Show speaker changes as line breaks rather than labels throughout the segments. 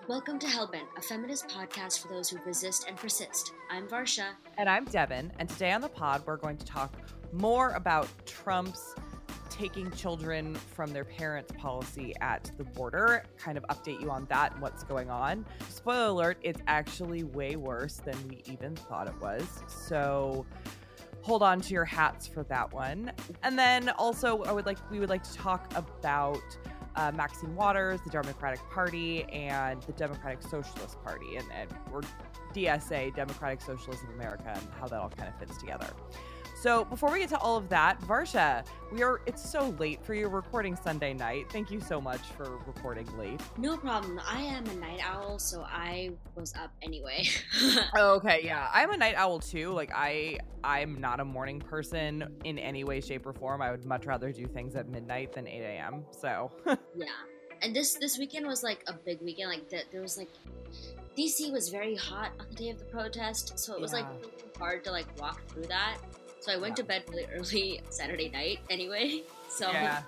Welcome to Hellbent, a feminist podcast for those who resist and persist. I'm Varsha.
And I'm Devin, and today on the pod, we're going to talk more about Trump's taking children from their parents policy at the border, kind of update you on that and what's going on. Spoiler alert, it's actually way worse than we even thought it was. So hold on to your hats for that one. And then also we would like to talk about Maxine Waters, the Democratic Party, and the Democratic Socialist Party, or DSA, Democratic Socialism of America, and how that all kind of fits together. So before we get to all of that, Varsha, it's so late for you recording Sunday night. Thank you so much for recording late.
No problem. I am a night owl, so I was up anyway.
Okay, yeah. I'm a night owl too. Like I'm not a morning person in any way, shape, or form. I would much rather do things at midnight than 8 a.m. So
yeah. And this weekend was like a big weekend. Like there was like DC was very hot on the day of the protest, so it was like really hard to like walk through that. So I went to bed really early Saturday night anyway. So
yeah.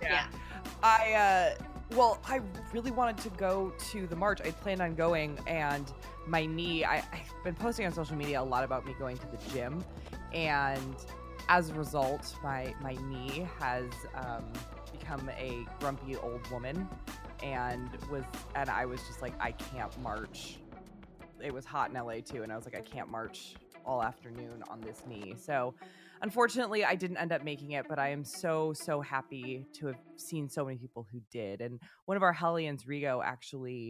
I really wanted to go to the march. I planned on going, and my knee, I've been posting on social media a lot about me going to the gym, and as a result, my knee has become a grumpy old woman, and I was just like, I can't march. It was hot in LA too, and I was like, I can't march all afternoon on this knee. So unfortunately, I didn't end up making it, but I am so happy to have seen so many people who did. And one of our Hellions, Rigo, actually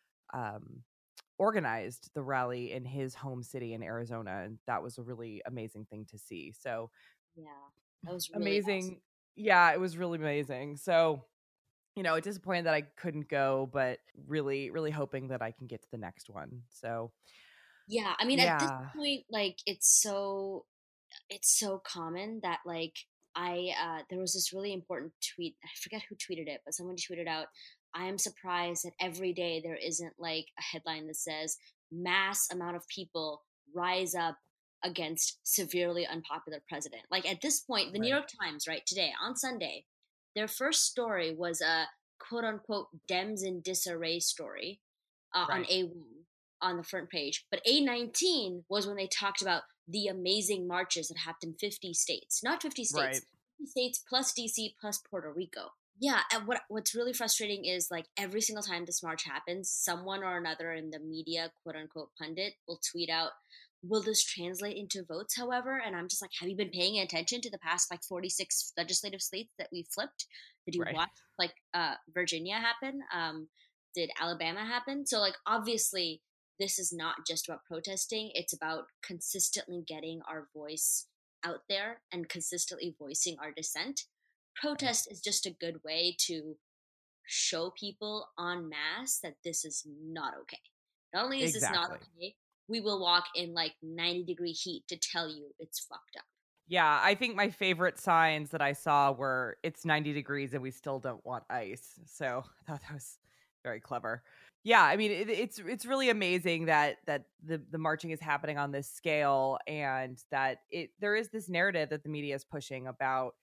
organized the rally in his home city in Arizona, and that was a really amazing thing to see. So
yeah, that was really
amazing.
Awesome.
Yeah, it was really amazing. So disappointed that I couldn't go, but really hoping that I can get to the next one. So
yeah, I mean, at this point, like it's so common that like there was this really important tweet. I forget who tweeted it, but someone tweeted out, I am surprised that every day there isn't like a headline that says mass amount of people rise up against severely unpopular president. Like at this point, the New York Times, right, today on Sunday, their first story was a quote unquote Dems in disarray story on A1 on the front page. But A19 was when they talked about the amazing marches that happened in 50 states. Not 50 states, 50 states plus DC plus Puerto Rico. Yeah, and what's really frustrating is like every single time this march happens, someone or another in the media, quote unquote pundit, will tweet out, will this translate into votes, however? And I'm just like, have you been paying attention to the past like 46 legislative slates that we flipped? Did you watch like Virginia happen? Did Alabama happen? So like obviously this is not just about protesting. It's about consistently getting our voice out there and consistently voicing our dissent. Protest is just a good way to show people en masse that this is not okay. Not only is this not okay, we will walk in like 90-degree heat to tell you it's fucked up.
Yeah, I think my favorite signs that I saw were it's 90 degrees and we still don't want ice. So I thought that was very clever. Yeah, I mean, it's really amazing that the marching is happening on this scale, and that there is this narrative that the media is pushing about,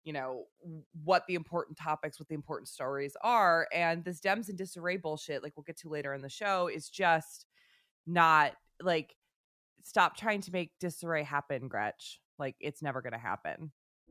what the important topics, what the important stories are. And this Dems in disarray bullshit, like we'll get to later in the show, is just not like, stop trying to make disarray happen, Gretch. Like, it's never going to happen.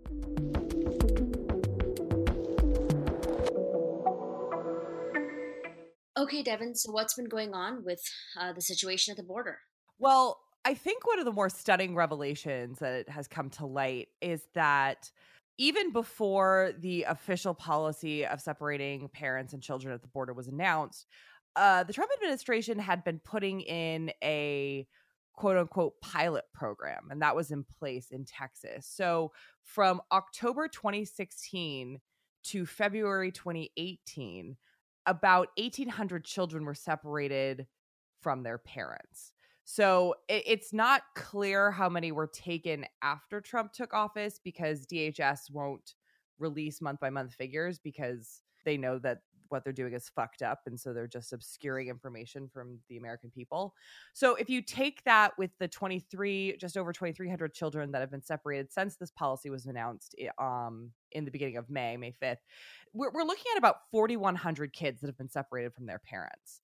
Okay, Devin, so what's been going on with the situation at the border?
Well, I think one of the more stunning revelations that has come to light is that even before the official policy of separating parents and children at the border was announced, the Trump administration had been putting in a quote unquote pilot program, and that was in place in Texas. So from October 2016 to February 2018, about 1,800 children were separated from their parents. So it's not clear how many were taken after Trump took office, because DHS won't release month-by-month figures because they know that what they're doing is fucked up, and so they're just obscuring information from the American people. So if you take that with the just over 2,300 children that have been separated since this policy was announced in the beginning of May 5th, we're looking at about 4,100 kids that have been separated from their parents.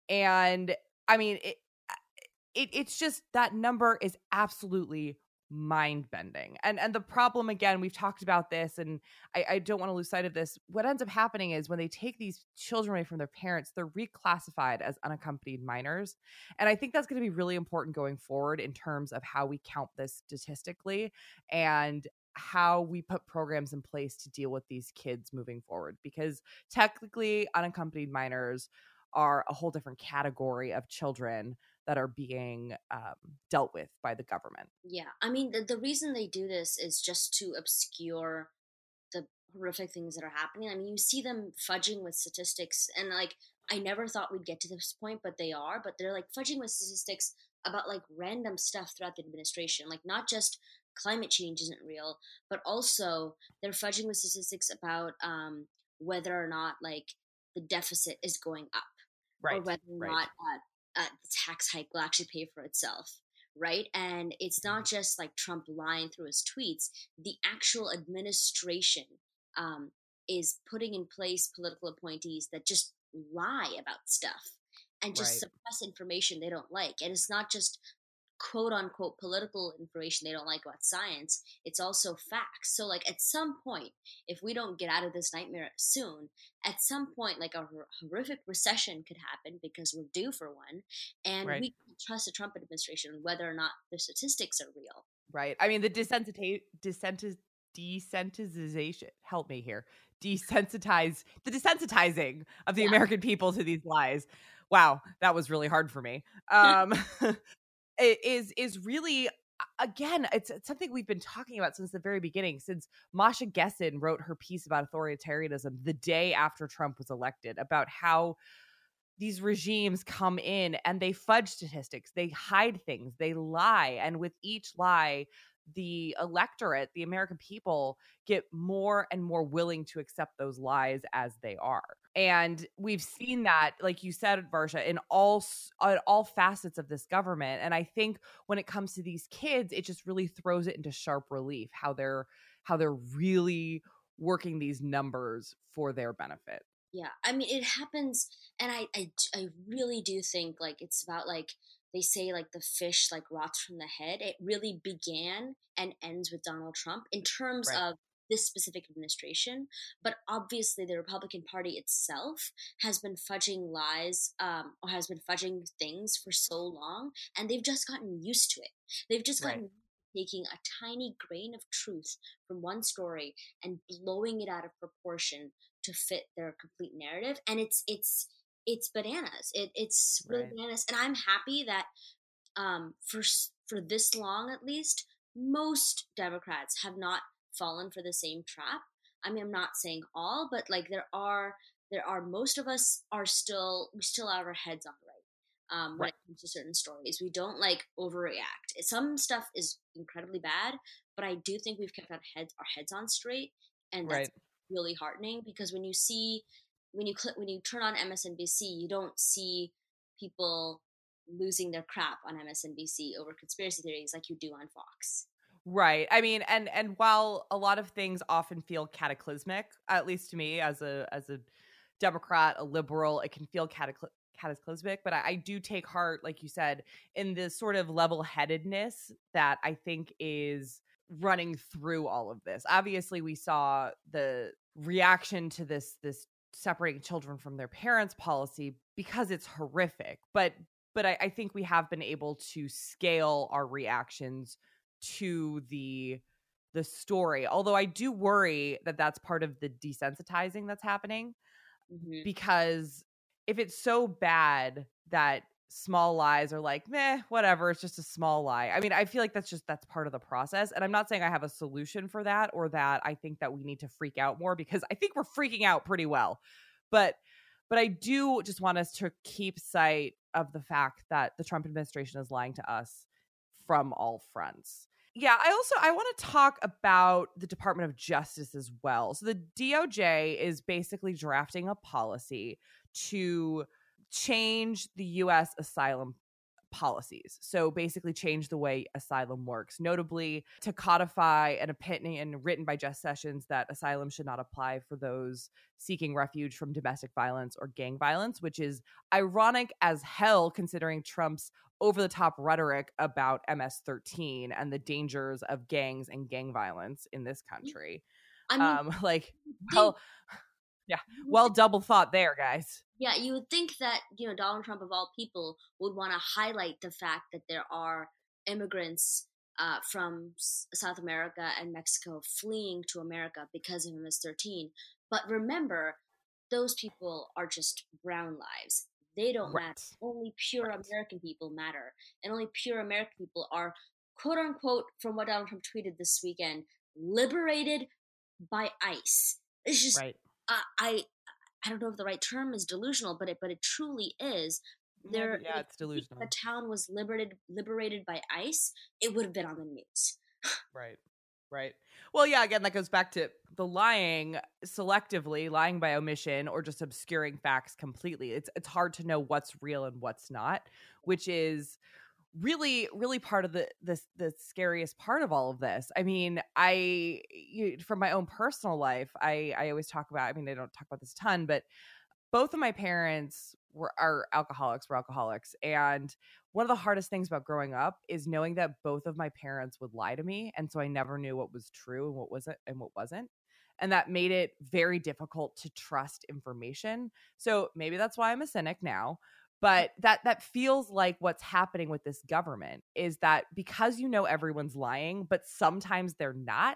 And I mean, it's just, that number is absolutely mind-bending. And the problem, again, we've talked about this, and I don't want to lose sight of this. What ends up happening is when they take these children away from their parents, they're reclassified as unaccompanied minors. And I think that's going to be really important going forward in terms of how we count this statistically and how we put programs in place to deal with these kids moving forward. Because technically, unaccompanied minors are a whole different category of children that are being dealt with by the government.
Yeah, I mean, the reason they do this is just to obscure the horrific things that are happening. I mean, you see them fudging with statistics, and like, I never thought we'd get to this point, but they are. But they're like fudging with statistics about like random stuff throughout the administration, like not just climate change isn't real, but also they're fudging with statistics about whether or not like the deficit is going up, or whether or not the tax hike will actually pay for itself, right? And it's not just like Trump lying through his tweets. The actual administration is putting in place political appointees that just lie about stuff and just suppress information they don't like. And it's not just quote unquote political information they don't like about science, it's also facts. So like, at some point, if we don't get out of this nightmare soon, at some point like a horrific recession could happen, because we're due for one, and we can trust the Trump administration whether or not the statistics are real.
Right. I mean, the desensitization, help me here, the desensitizing of the American people to these lies. Wow, that was really hard for me. Is really, again, it's something we've been talking about since the very beginning, since Masha Gessen wrote her piece about authoritarianism the day after Trump was elected, about how these regimes come in and they fudge statistics, they hide things, they lie. And with each lie, the electorate, the American people, get more and more willing to accept those lies as they are. And we've seen that, like you said, Varsha, in all facets of this government. And I think when it comes to these kids, it just really throws it into sharp relief how they're really working these numbers for their benefit.
Yeah, I mean, it happens, and I really do think like it's about like, they say like the fish like rots from the head. It really began and ends with Donald Trump in terms of this specific administration. But obviously, the Republican Party itself has been fudging lies, or has been fudging things for so long, and they've just gotten used to it. They've just gotten taking a tiny grain of truth from one story and blowing it out of proportion to fit their complete narrative. And it's bananas. It's really bananas. And I'm happy that for this long, at least, most Democrats have not fallen for the same trap. I mean, I'm not saying all, but like there are most of us we still have our heads on when it comes to certain stories. We don't like overreact. Some stuff is incredibly bad, but I do think we've kept our heads on straight, and that's really heartening, because when you turn on MSNBC, you don't see people losing their crap on MSNBC over conspiracy theories like you do on Fox.
Right. I mean, and while a lot of things often feel cataclysmic, at least to me as a Democrat, a liberal, it can feel cataclysmic, but I do take heart, like you said, in this sort of level-headedness that I think is running through all of this. Obviously, we saw the reaction to this separating children from their parents policy because it's horrific, but I think we have been able to scale our reactions to the story. Although I do worry that that's part of the desensitizing that's happening, because if it's so bad that small lies are like, meh, whatever, it's just a small lie. I mean, I feel like that's part of the process. And I'm not saying I have a solution for that, or that I think that we need to freak out more, because I think we're freaking out pretty well. But I do just want us to keep sight of the fact that the Trump administration is lying to us from all fronts. Yeah, I want to talk about the Department of Justice as well. So the DOJ is basically drafting a policy to change the U.S. asylum policies. So basically change the way asylum works, notably to codify an opinion written by Jeff Sessions that asylum should not apply for those seeking refuge from domestic violence or gang violence, which is ironic as hell considering Trump's over-the-top rhetoric about MS-13 and the dangers of gangs and gang violence in this country.
I mean,
well, yeah, well, double thought there, guys.
Yeah, you would think that, Donald Trump, of all people, would want to highlight the fact that there are immigrants from South America and Mexico fleeing to America because of MS-13. But remember, those people are just brown lives. They don't matter. Only pure American people matter. And only pure American people are, quote unquote, from what Donald Trump tweeted this weekend, liberated by ICE. It's just, I don't know if the right term is delusional, but it truly is.
It's delusional.
If the town was liberated by ICE, it would have been on the news.
Right. Well, yeah, again, that goes back to the lying selectively, lying by omission, or just obscuring facts completely. It's hard to know what's real and what's not, which is really, really part of the scariest part of all of this. I mean, from my own personal life, I always talk about, I mean, I don't talk about this a ton, but both of my parents were alcoholics. And one of the hardest things about growing up is knowing that both of my parents would lie to me. And so I never knew what was true and what wasn't. And that made it very difficult to trust information. So maybe that's why I'm a cynic now. But that feels like what's happening with this government is that because everyone's lying, but sometimes they're not.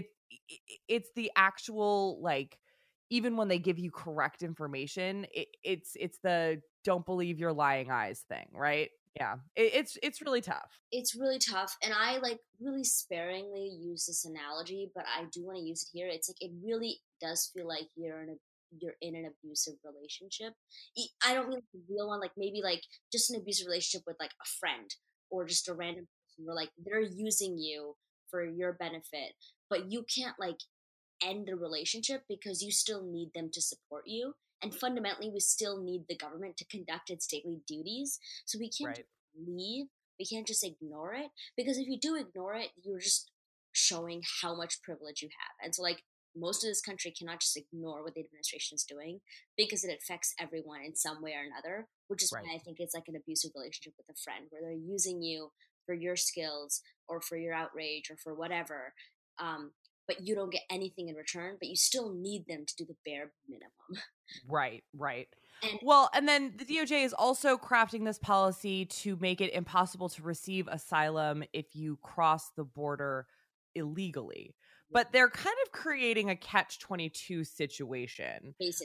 It's the actual, like, even when they give you correct information, it's the don't believe your lying eyes thing, right? Yeah, it's really tough.
It's really tough, and I really sparingly use this analogy, but I do want to use it here. It's like it really does feel like you're in an abusive relationship. I don't mean like a real one, like maybe like just an abusive relationship with like a friend or just a random person where like they're using you for your benefit, but you can't like end the relationship because you still need them to support you. And fundamentally, we still need the government to conduct its daily duties. So we can't just leave. We can't just ignore it, because if you do ignore it, you're just showing how much privilege you have. And so like most of this country cannot just ignore what the administration is doing because it affects everyone in some way or another, which is why I think it's like an abusive relationship with a friend where they're using you for your skills or for your outrage or for whatever. But you don't get anything in return, but you still need them to do the bare minimum.
Right. And then the DOJ is also crafting this policy to make it impossible to receive asylum if you cross the border illegally. But they're kind of creating a catch-22 situation.
Basically.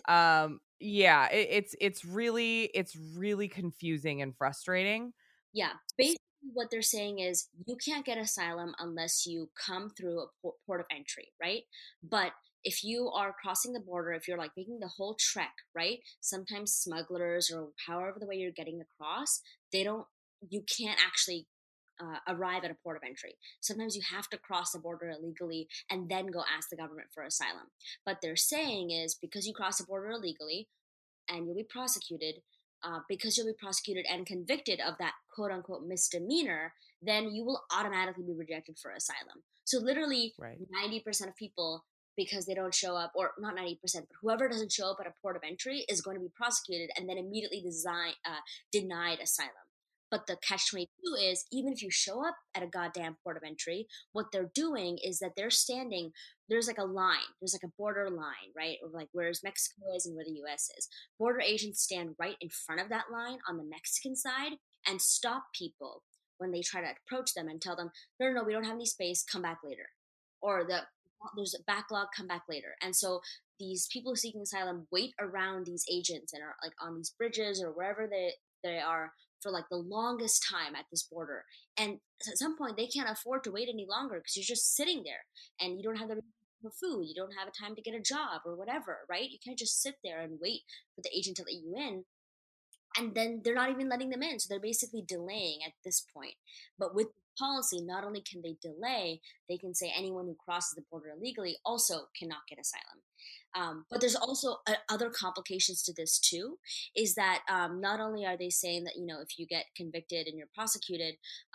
It's really confusing and frustrating.
Yeah. Basically, what they're saying is you can't get asylum unless you come through a port of entry, right? But if you are crossing the border, if you're like making the whole trek, right? Sometimes smugglers or however the way you're getting across, you can't actually arrive at a port of entry. Sometimes you have to cross the border illegally and then go ask the government for asylum. But they're saying is because you cross the border illegally and you'll be prosecuted, because you'll be prosecuted and convicted of that quote unquote misdemeanor, then you will automatically be rejected for asylum. So literally 90% of people, because they don't show up, or not 90%, but whoever doesn't show up at a port of entry is going to be prosecuted and then immediately denied asylum. But the catch-22 is even if you show up at a goddamn port of entry, what they're doing is that they're standing, there's like a line, there's like a border line, right? Or like where's Mexico is and where the US is. Border agents stand right in front of that line on the Mexican side and stop people when they try to approach them and tell them, no, we don't have any space, come back later. Or there's a backlog, come back later. And so these people seeking asylum wait around these agents and are like on these bridges or wherever they are for like the longest time at this border. And at some point they can't afford to wait any longer because you're just sitting there and you don't have the for food, you don't have a time to get a job or whatever, right? You can't just sit there and wait for the agent to let you in. and then they're not even letting them in. So they're basically delaying at this point. But with policy, not only can they delay, they can say anyone who crosses the border illegally also cannot get asylum. But there's also other complications to this too, is that not only are they saying that, if you get convicted and you're prosecuted,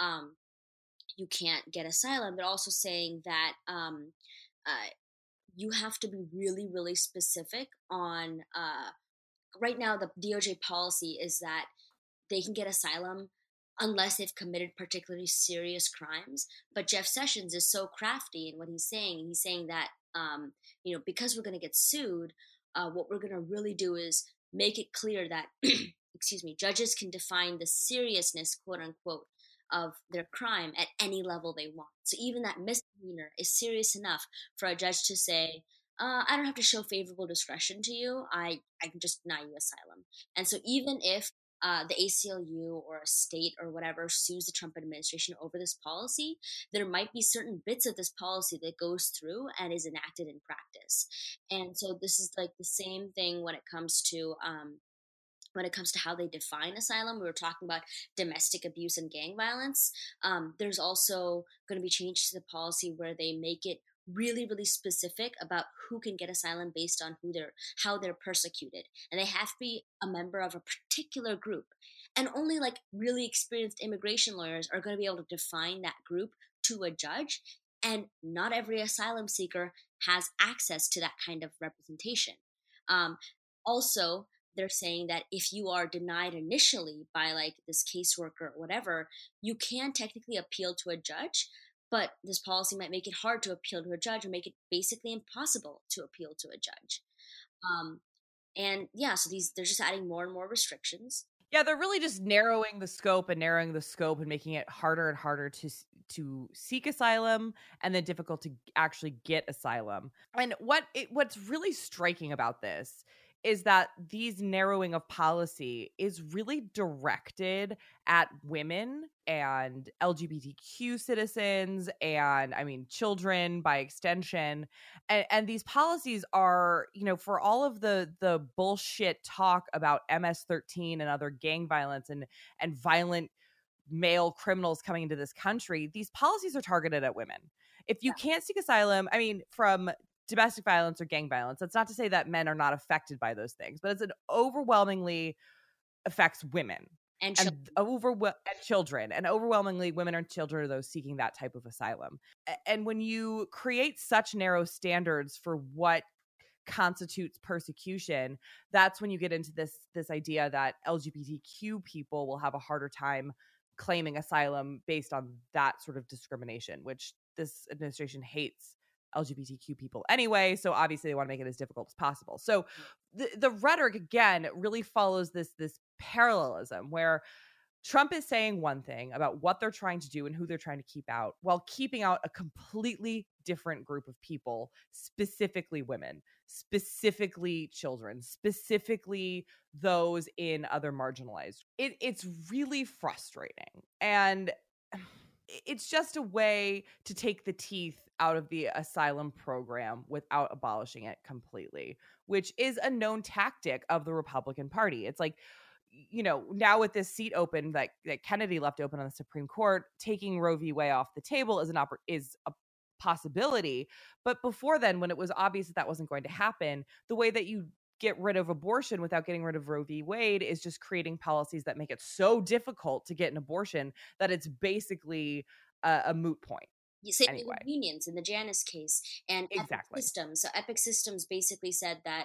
you can't get asylum, they're also saying that uh, you have to be really, really specific on, right now the DOJ policy is that they can get asylum unless they've committed particularly serious crimes. But Jeff Sessions is so crafty in what he's saying. He's saying that, because we're going to get sued, what we're going to really do is make it clear that, excuse me, judges can define the seriousness, quote unquote, of their crime at any level they want. So even that misdemeanor is serious enough for a judge to say, I don't have to show favorable discretion to you. I can just deny you asylum. And so even if the ACLU or a state or whatever sues the Trump administration over this policy, there might be certain bits of this policy that goes through and is enacted in practice. And so this is like the same thing when it comes to how they define asylum. We were talking about domestic abuse and gang violence. There's also going to be changes to the policy where they make it really, really specific about who can get asylum based on how they're persecuted. And they have to be a member of a particular group. And only like really experienced immigration lawyers are going to be able to define that group to a judge. And not every asylum seeker has access to that kind of representation. Also, they're saying that if you are denied initially by like this caseworker or whatever, you can technically appeal to a judge, but this policy might make it hard to appeal to a judge or make it basically impossible to appeal to a judge. And yeah, so they're just adding more and more restrictions.
Yeah, they're really just narrowing the scope and making it harder and harder to seek asylum and then difficult to actually get asylum. And what's really striking about this is that these narrowing of policy is really directed at women and LGBTQ citizens and, I mean, children by extension. And these policies are, for all of the bullshit talk about MS-13 and other gang violence and violent male criminals coming into this country, these policies are targeted at women. If you can't seek asylum, I mean, from domestic violence or gang violence, that's not to say that men are not affected by those things, but it overwhelmingly affects women
and
children. And overwhelmingly women and children are those seeking that type of asylum. And when you create such narrow standards for what constitutes persecution, that's when you get into this idea that LGBTQ people will have a harder time claiming asylum based on that sort of discrimination, which this administration hates LGBTQ people anyway, so obviously they want to make it as difficult as possible. So the rhetoric, again, really follows this parallelism where Trump is saying one thing about what they're trying to do and who they're trying to keep out, while keeping out a completely different group of people, specifically women, specifically children, specifically those in other marginalized. It's really frustrating. And it's just a way to take the teeth out of the asylum program without abolishing it completely, which is a known tactic of the Republican Party. It's like, now with this seat open that Kennedy left open on the Supreme Court, taking Roe v. Wade off the table is a possibility. But before then, when it was obvious that wasn't going to happen, the way that you get rid of abortion without getting rid of Roe v. Wade is just creating policies that make it so difficult to get an abortion that it's basically a moot point.
Same anyway. With unions in the Janus case and
exactly.
Epic Systems. So Epic Systems basically said that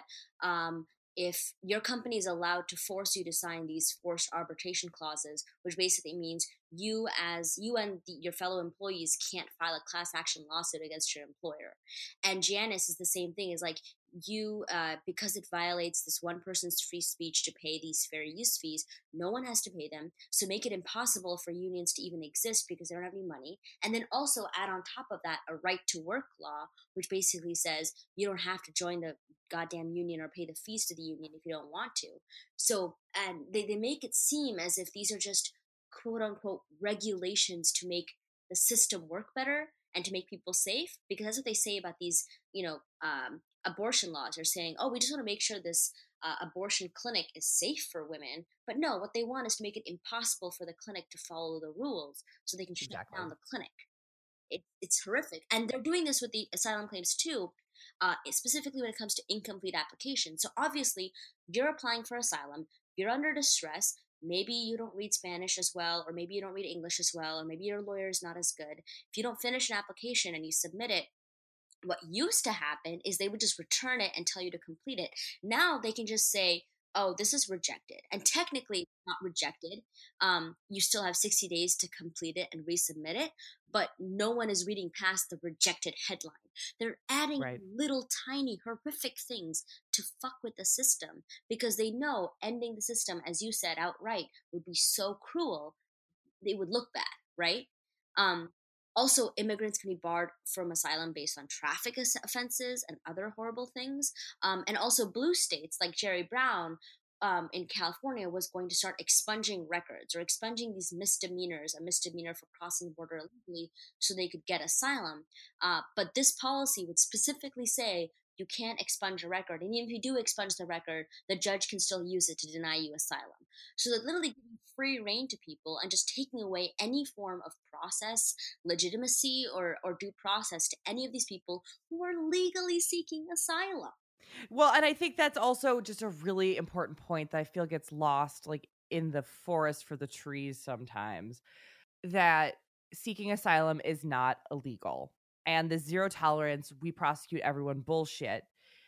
if your company is allowed to force you to sign these forced arbitration clauses, which basically means you and your fellow employees can't file a class action lawsuit against your employer. And Janus is the same thing. Is like you, because it violates this one person's free speech to pay these fair use fees, no one has to pay them. So make it impossible for unions to even exist because they don't have any money. And then also add on top of that a right to work law, which basically says you don't have to join the goddamn union or pay the fees to the union if you don't want to. So, and they make it seem as if these are just quote unquote regulations to make the system work better and to make people safe, because that's what they say about these, abortion laws. They're saying, oh, we just want to make sure this abortion clinic is safe for women. But no, what they want is to make it impossible for the clinic to follow the rules so they can shut down the clinic. It's horrific. And they're doing this with the asylum claims too, specifically when it comes to incomplete applications. So obviously, you're applying for asylum, you're under distress, maybe you don't read Spanish as well, or maybe you don't read English as well, or maybe your lawyer is not as good. If you don't finish an application and you submit it, what used to happen is they would just return it and tell you to complete it. Now they can just say, oh, this is rejected. And technically, it's not rejected. You still have 60 days to complete it and resubmit it, but no one is reading past the rejected headline. They're adding little tiny horrific things to fuck with the system because they know ending the system, as you said outright, would be so cruel. They would look bad, right? Also, immigrants can be barred from asylum based on traffic offenses and other horrible things. And also, blue states like Jerry Brown in California was going to start expunging records or expunging these misdemeanors, a misdemeanor for crossing the border illegally, so they could get asylum. But this policy would specifically say you can't expunge a record. And even if you do expunge the record, the judge can still use it to deny you asylum. So they're literally giving free reign to people and just taking away any form of process, legitimacy, or due process to any of these people who are legally seeking asylum.
Well, and I think that's also just a really important point that I feel gets lost, like, in the forest for the trees sometimes, that seeking asylum is not illegal. And the zero tolerance, we prosecute everyone bullshit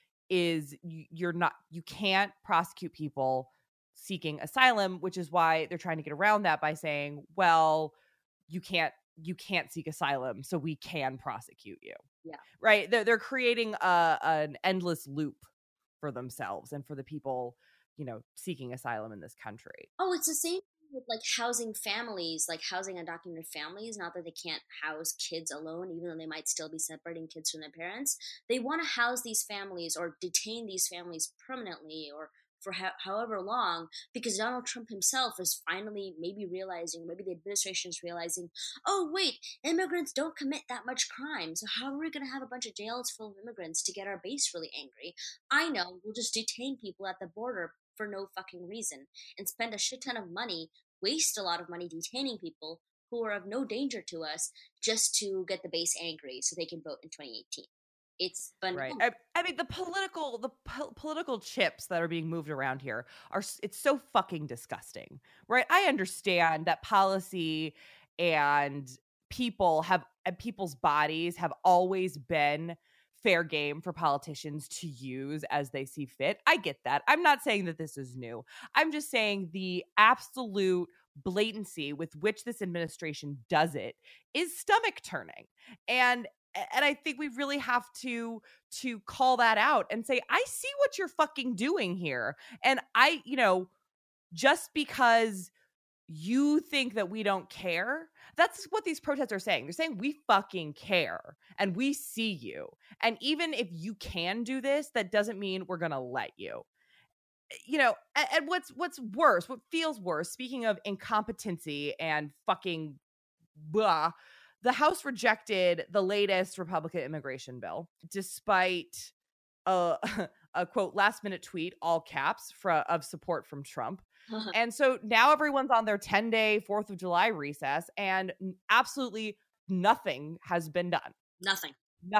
is you can't prosecute people seeking asylum, which is why they're trying to get around that by saying, well, you can't seek asylum, so we can prosecute you.
Yeah.
Right? They're creating an endless loop for themselves and for the people, seeking asylum in this country.
Oh, it's the same with like housing families, like housing undocumented families. Not that they can't house kids alone, even though they might still be separating kids from their parents. They want to house these families or detain these families permanently or for however long, because Donald Trump himself is finally maybe realizing, maybe the administration is realizing, oh wait, immigrants don't commit that much crime, so how are we going to have a bunch of jails full of immigrants to get our base really angry? I know, we'll just detain people at the border for no fucking reason and spend a shit ton of money, waste a lot of money detaining people who are of no danger to us just to get the base angry so they can vote in 2018. It's
right. I mean, the political chips that are being moved around here it's so fucking disgusting, right? I understand that policy and people's bodies have always been fair game for politicians to use as they see fit. I get that. I'm not saying that this is new. I'm just saying the absolute blatancy with which this administration does it is stomach turning. And I think we really have to call that out and say, I see what you're fucking doing here. And just because you think that we don't care, that's what these protests are saying. They're saying we fucking care and we see you. And even if you can do this, that doesn't mean we're going to let you. And what's worse, what feels worse, speaking of incompetency and fucking blah, the House rejected the latest Republican immigration bill, despite a quote last minute tweet, all caps, of support from Trump. And so now everyone's on their 10-day 4th of July recess, and absolutely nothing has been done.
Nothing.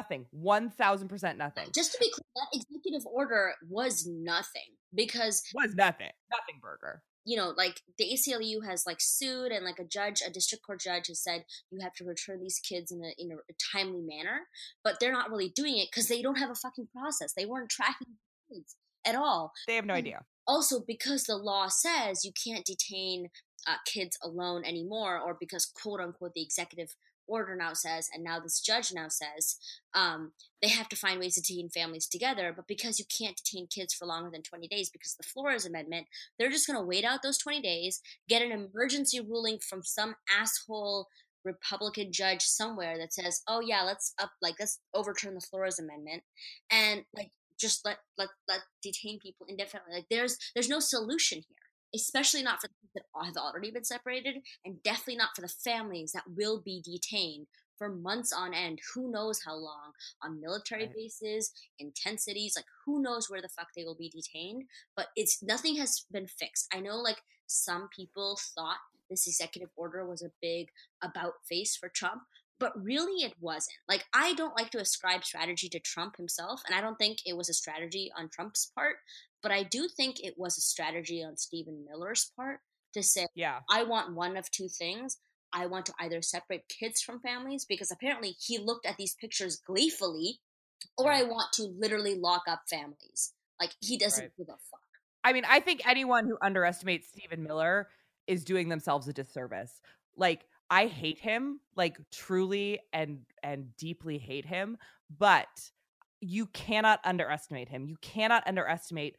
1,000% nothing.
Just to be clear, that executive order was nothing because
nothing burger.
Like the ACLU has like sued, and like a district court judge has said you have to return these kids in a timely manner, but they're not really doing it because they don't have a fucking process. They weren't tracking kids at all.
They have no idea.
Also, because the law says you can't detain kids alone anymore, or because quote unquote the executive order now says, and now this judge now says, they have to find ways to detain families together. But because you can't detain kids for longer than 20 days because of the Flores Amendment, they're just going to wait out those 20 days, get an emergency ruling from some asshole Republican judge somewhere that says, oh yeah, let's overturn the Flores Amendment, and like just let detain people indefinitely. Like there's no solution here. Especially not for the people that have already been separated, and definitely not for the families that will be detained for months on end, who knows how long, on military bases, in tent cities, like who knows where the fuck they will be detained. But nothing has been fixed. I know like some people thought this executive order was a big about face for Trump, but really it wasn't. Like, I don't like to ascribe strategy to Trump himself, and I don't think it was a strategy on Trump's part, but I do think it was a strategy on Stephen Miller's part to say, I want one of two things. I want to either separate kids from families, because apparently he looked at these pictures gleefully, or I want to literally lock up families. Like, he doesn't give a fuck.
I mean, I think anyone who underestimates Stephen Miller is doing themselves a disservice. Like, I hate him, like truly and deeply hate him, but you cannot underestimate him. You cannot underestimate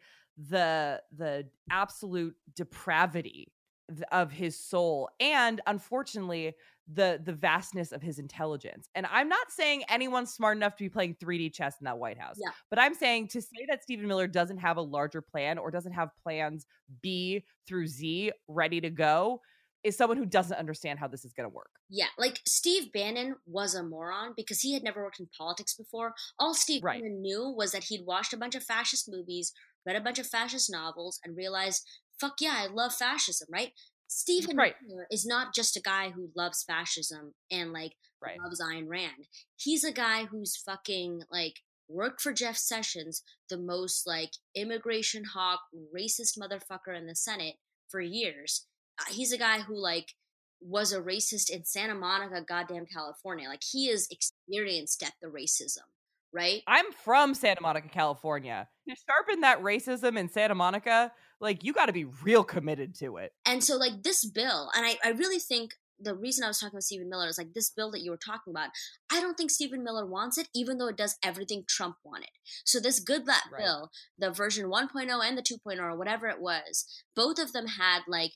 the absolute depravity of his soul, and unfortunately the vastness of his intelligence. And I'm not saying anyone's smart enough to be playing 3D chess in that White House, but I'm saying to say that Stephen Miller doesn't have a larger plan or doesn't have plans B through Z ready to go is someone who doesn't understand how this is going to work.
Yeah, like Steve Bannon was a moron because he had never worked in politics before. All Steve Bannon knew was that he'd watched a bunch of fascist movies, read a bunch of fascist novels, and realized, fuck yeah, I love fascism, right? Stephen Miller is not just a guy who loves fascism and like loves Ayn Rand. He's a guy who's fucking like worked for Jeff Sessions, the most like immigration hawk, racist motherfucker in the Senate for years. He's a guy who like was a racist in Santa Monica, goddamn California. Like, he is experienced at the racism, right?
I'm from Santa Monica, California. To sharpen that racism in Santa Monica, like, you got to be real committed to it.
And so like this bill, and I really think the reason I was talking about Stephen Miller is like this bill that you were talking about, I don't think Stephen Miller wants it, even though it does everything Trump wanted. So this Goodlatte bill, the version 1.0 and the 2.0 or whatever it was, both of them had like,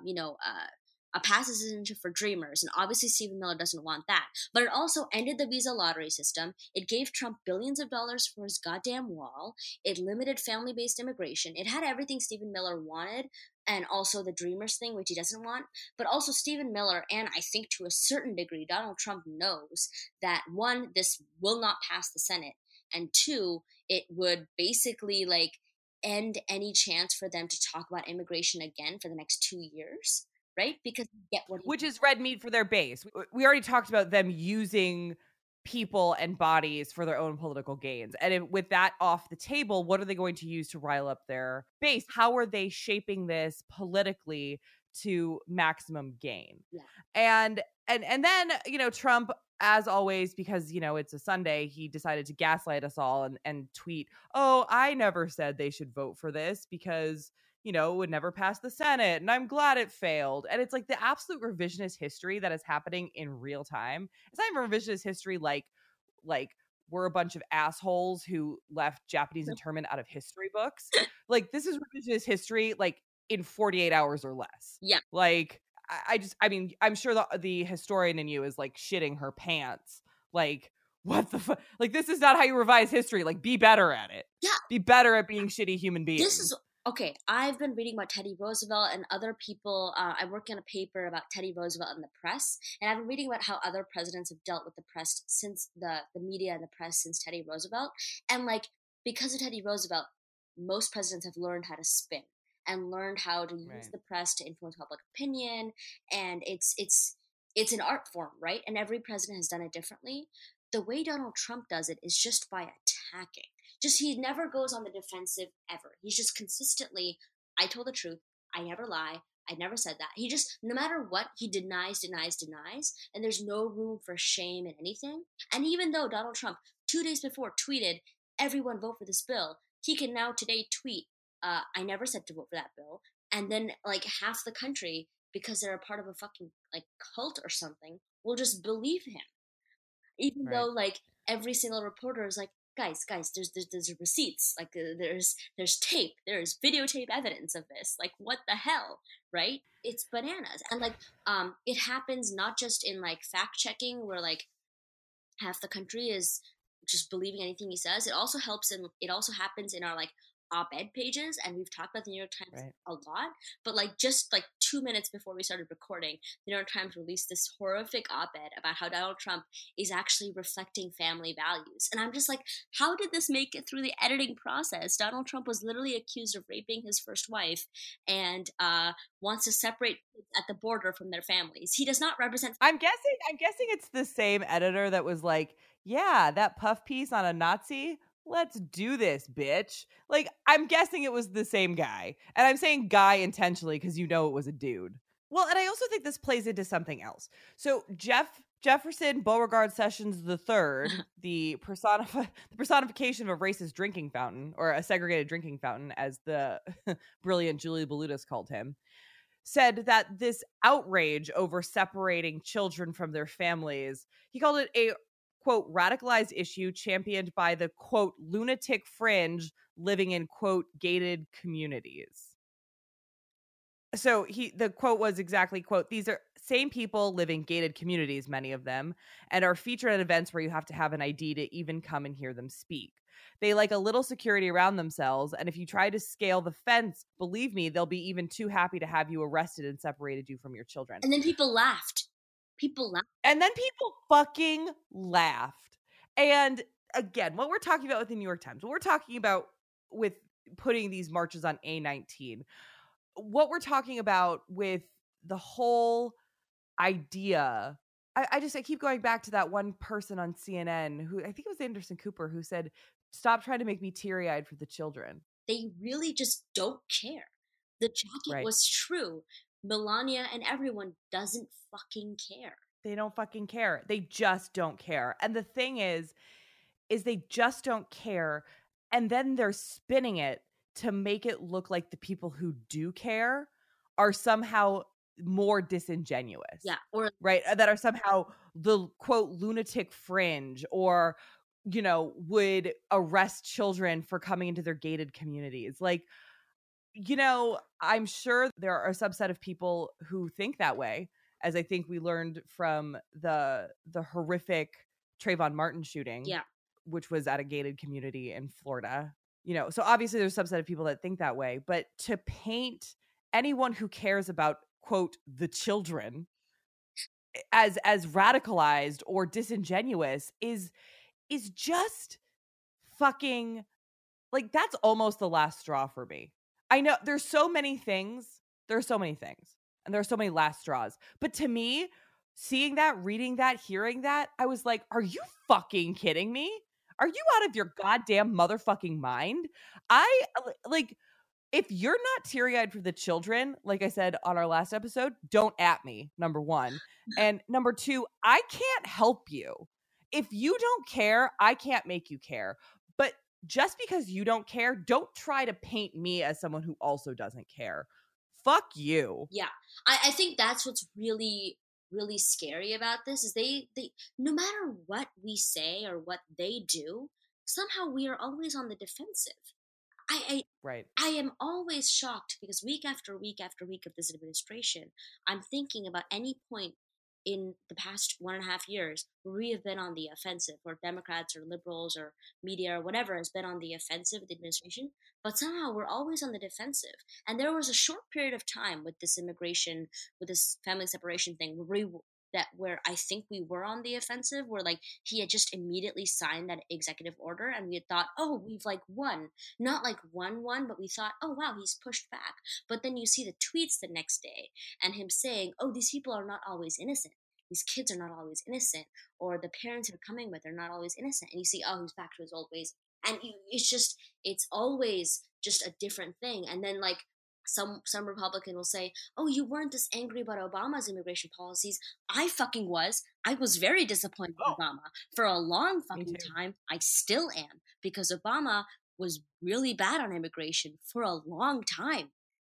a path to citizenship for dreamers. And obviously Stephen Miller doesn't want that. But it also ended the visa lottery system. It gave Trump billions of dollars for his goddamn wall. It limited family-based immigration. It had everything Stephen Miller wanted, and also the dreamers thing, which he doesn't want. But also Stephen Miller, and I think to a certain degree, Donald Trump knows that, one, this will not pass the Senate, and two, it would basically like end any chance for them to talk about immigration again for the next 2 years. Right? Because you get
which is red meat for their base. We already talked about them using people and bodies for their own political gains. And with that off the table, what are they going to use to rile up their base? How are they shaping this politically to maximum gain?
Yeah.
And then, Trump, as always, because, it's a Sunday, he decided to gaslight us all and tweet, oh, I never said they should vote for this because it would never pass the Senate, and I'm glad it failed. And it's like the absolute revisionist history that is happening in real time. It's not even revisionist history like we're a bunch of assholes who left Japanese internment out of history books. Like, this is revisionist history, like, in 48 hours or less.
Yeah.
Like, I'm sure the historian in you is, like, shitting her pants. Like, what the fuck? Like, this is not how you revise history. Like, be better at it.
Yeah.
Be better at being shitty human beings.
Okay, I've been reading about Teddy Roosevelt and other people. I'm working on a paper about Teddy Roosevelt and the press, and I've been reading about how other presidents have dealt with the press since the media and the press since Teddy Roosevelt. And like, because of Teddy Roosevelt, most presidents have learned how to spin and learned how to use the press to influence public opinion. And it's an art form, right? And every president has done it differently. The way Donald Trump does it is just by attacking. He never goes on the defensive ever. He's just consistently, I told the truth, I never lie, I never said that. He just, no matter what, he denies, and there's no room for shame in anything. And even though Donald Trump, 2 days before, tweeted, everyone vote for this bill, he can now today tweet, I never said to vote for that bill, and then like half the country, because they're a part of a fucking like cult or something, will just believe him. Even though like every single reporter is like, guys, there's receipts, like there's tape, there's videotape evidence of this. Like, what the hell, right? It's bananas. And like, it happens not just in like fact checking, where like half the country is just believing anything he says. It also happens in our like op-ed pages, and we've talked about the New York Times
Right.
a lot, but like just like 2 minutes before we started recording, the New York Times released this horrific op-ed about how Donald Trump is actually reflecting family values. And I'm just like, how did this make it through the editing process? Donald Trump was literally accused of raping his first wife and wants to separate kids at the border from their families. He does not represent.
I'm guessing it's the same editor that was like, yeah, that puff piece on a Nazi, let's do this, bitch. Like, I'm guessing it was the same guy. And I'm saying guy intentionally because you know it was a dude. Well, and I also think this plays into something else. So Jefferson Beauregard Sessions III, the personification of a racist drinking fountain, or a segregated drinking fountain, as the brilliant Julie Balutis called him, said that this outrage over separating children from their families, he called it a, quote, radicalized issue championed by the, quote, lunatic fringe living in, quote, gated communities. So the quote was exactly, quote, these are same people live in gated communities, many of them, and are featured at events where you have to have an ID to even come and hear them speak. They like a little security around themselves, and if you try to scale the fence, believe me, they'll be even too happy to have you arrested and separated you from your children.
And then people laughed.
And then people fucking laughed. And again, what we're talking about with the New York Times, what we're talking about with putting these marches on A19, what we're talking about with the whole idea, I keep going back to that one person on CNN who, I think it was Anderson Cooper, who said, stop trying to make me teary-eyed for the children.
They really just don't care. The jacket was true. Melania and everyone doesn't fucking care.
They don't fucking care. They just don't care. And the thing is they just don't care. And then they're spinning it to make it look like the people who do care are somehow more disingenuous.
Yeah. Or
right. That are somehow the, quote, lunatic fringe, or, you know, would arrest children for coming into their gated communities. Like, you know, I'm sure there are a subset of people who think that way, as I think we learned from the horrific Trayvon Martin shooting, which was at a gated community in Florida. You know, so obviously there's a subset of people that think that way, but to paint anyone who cares about, quote, the children as radicalized or disingenuous is just fucking, like, that's almost the last straw for me. I know there's so many things, and there are so many last straws, but to me, seeing that, reading that, hearing that, I was like, are you fucking kidding me? Are you out of your goddamn motherfucking mind? Like, if you're not teary-eyed for the children, like I said on our last episode, don't at me, number one. And number two, I can't help you. If you don't care, I can't make you care. But just because you don't care, don't try to paint me as someone who also doesn't care. Fuck you.
Yeah. I think that's what's really, really scary about this is they no matter what we say or what they do, somehow we are always on the defensive. I am always shocked because week after week after week of this administration, I'm thinking about any point in the past 1.5 years where we have been on the offensive, or Democrats or liberals or media or whatever has been on the offensive with the administration, but somehow we're always on the defensive. And there was a short period of time with this immigration, with this family separation thing, where I think we were on the offensive, where like he had just immediately signed that executive order and we had thought, oh, we've like won. Not like won, but we thought, oh wow, he's pushed back. But then you see the tweets the next day and him saying, oh, these people are not always innocent. These kids are not always innocent, or the parents they're coming with are not always innocent. And you see, oh, he's back to his old ways. And it's always just a different thing. And then like some Republican will say, oh, you weren't this angry about Obama's immigration policies. I fucking was. I was very disappointed with Obama. For a long fucking time, I still am, because Obama was really bad on immigration for a long time.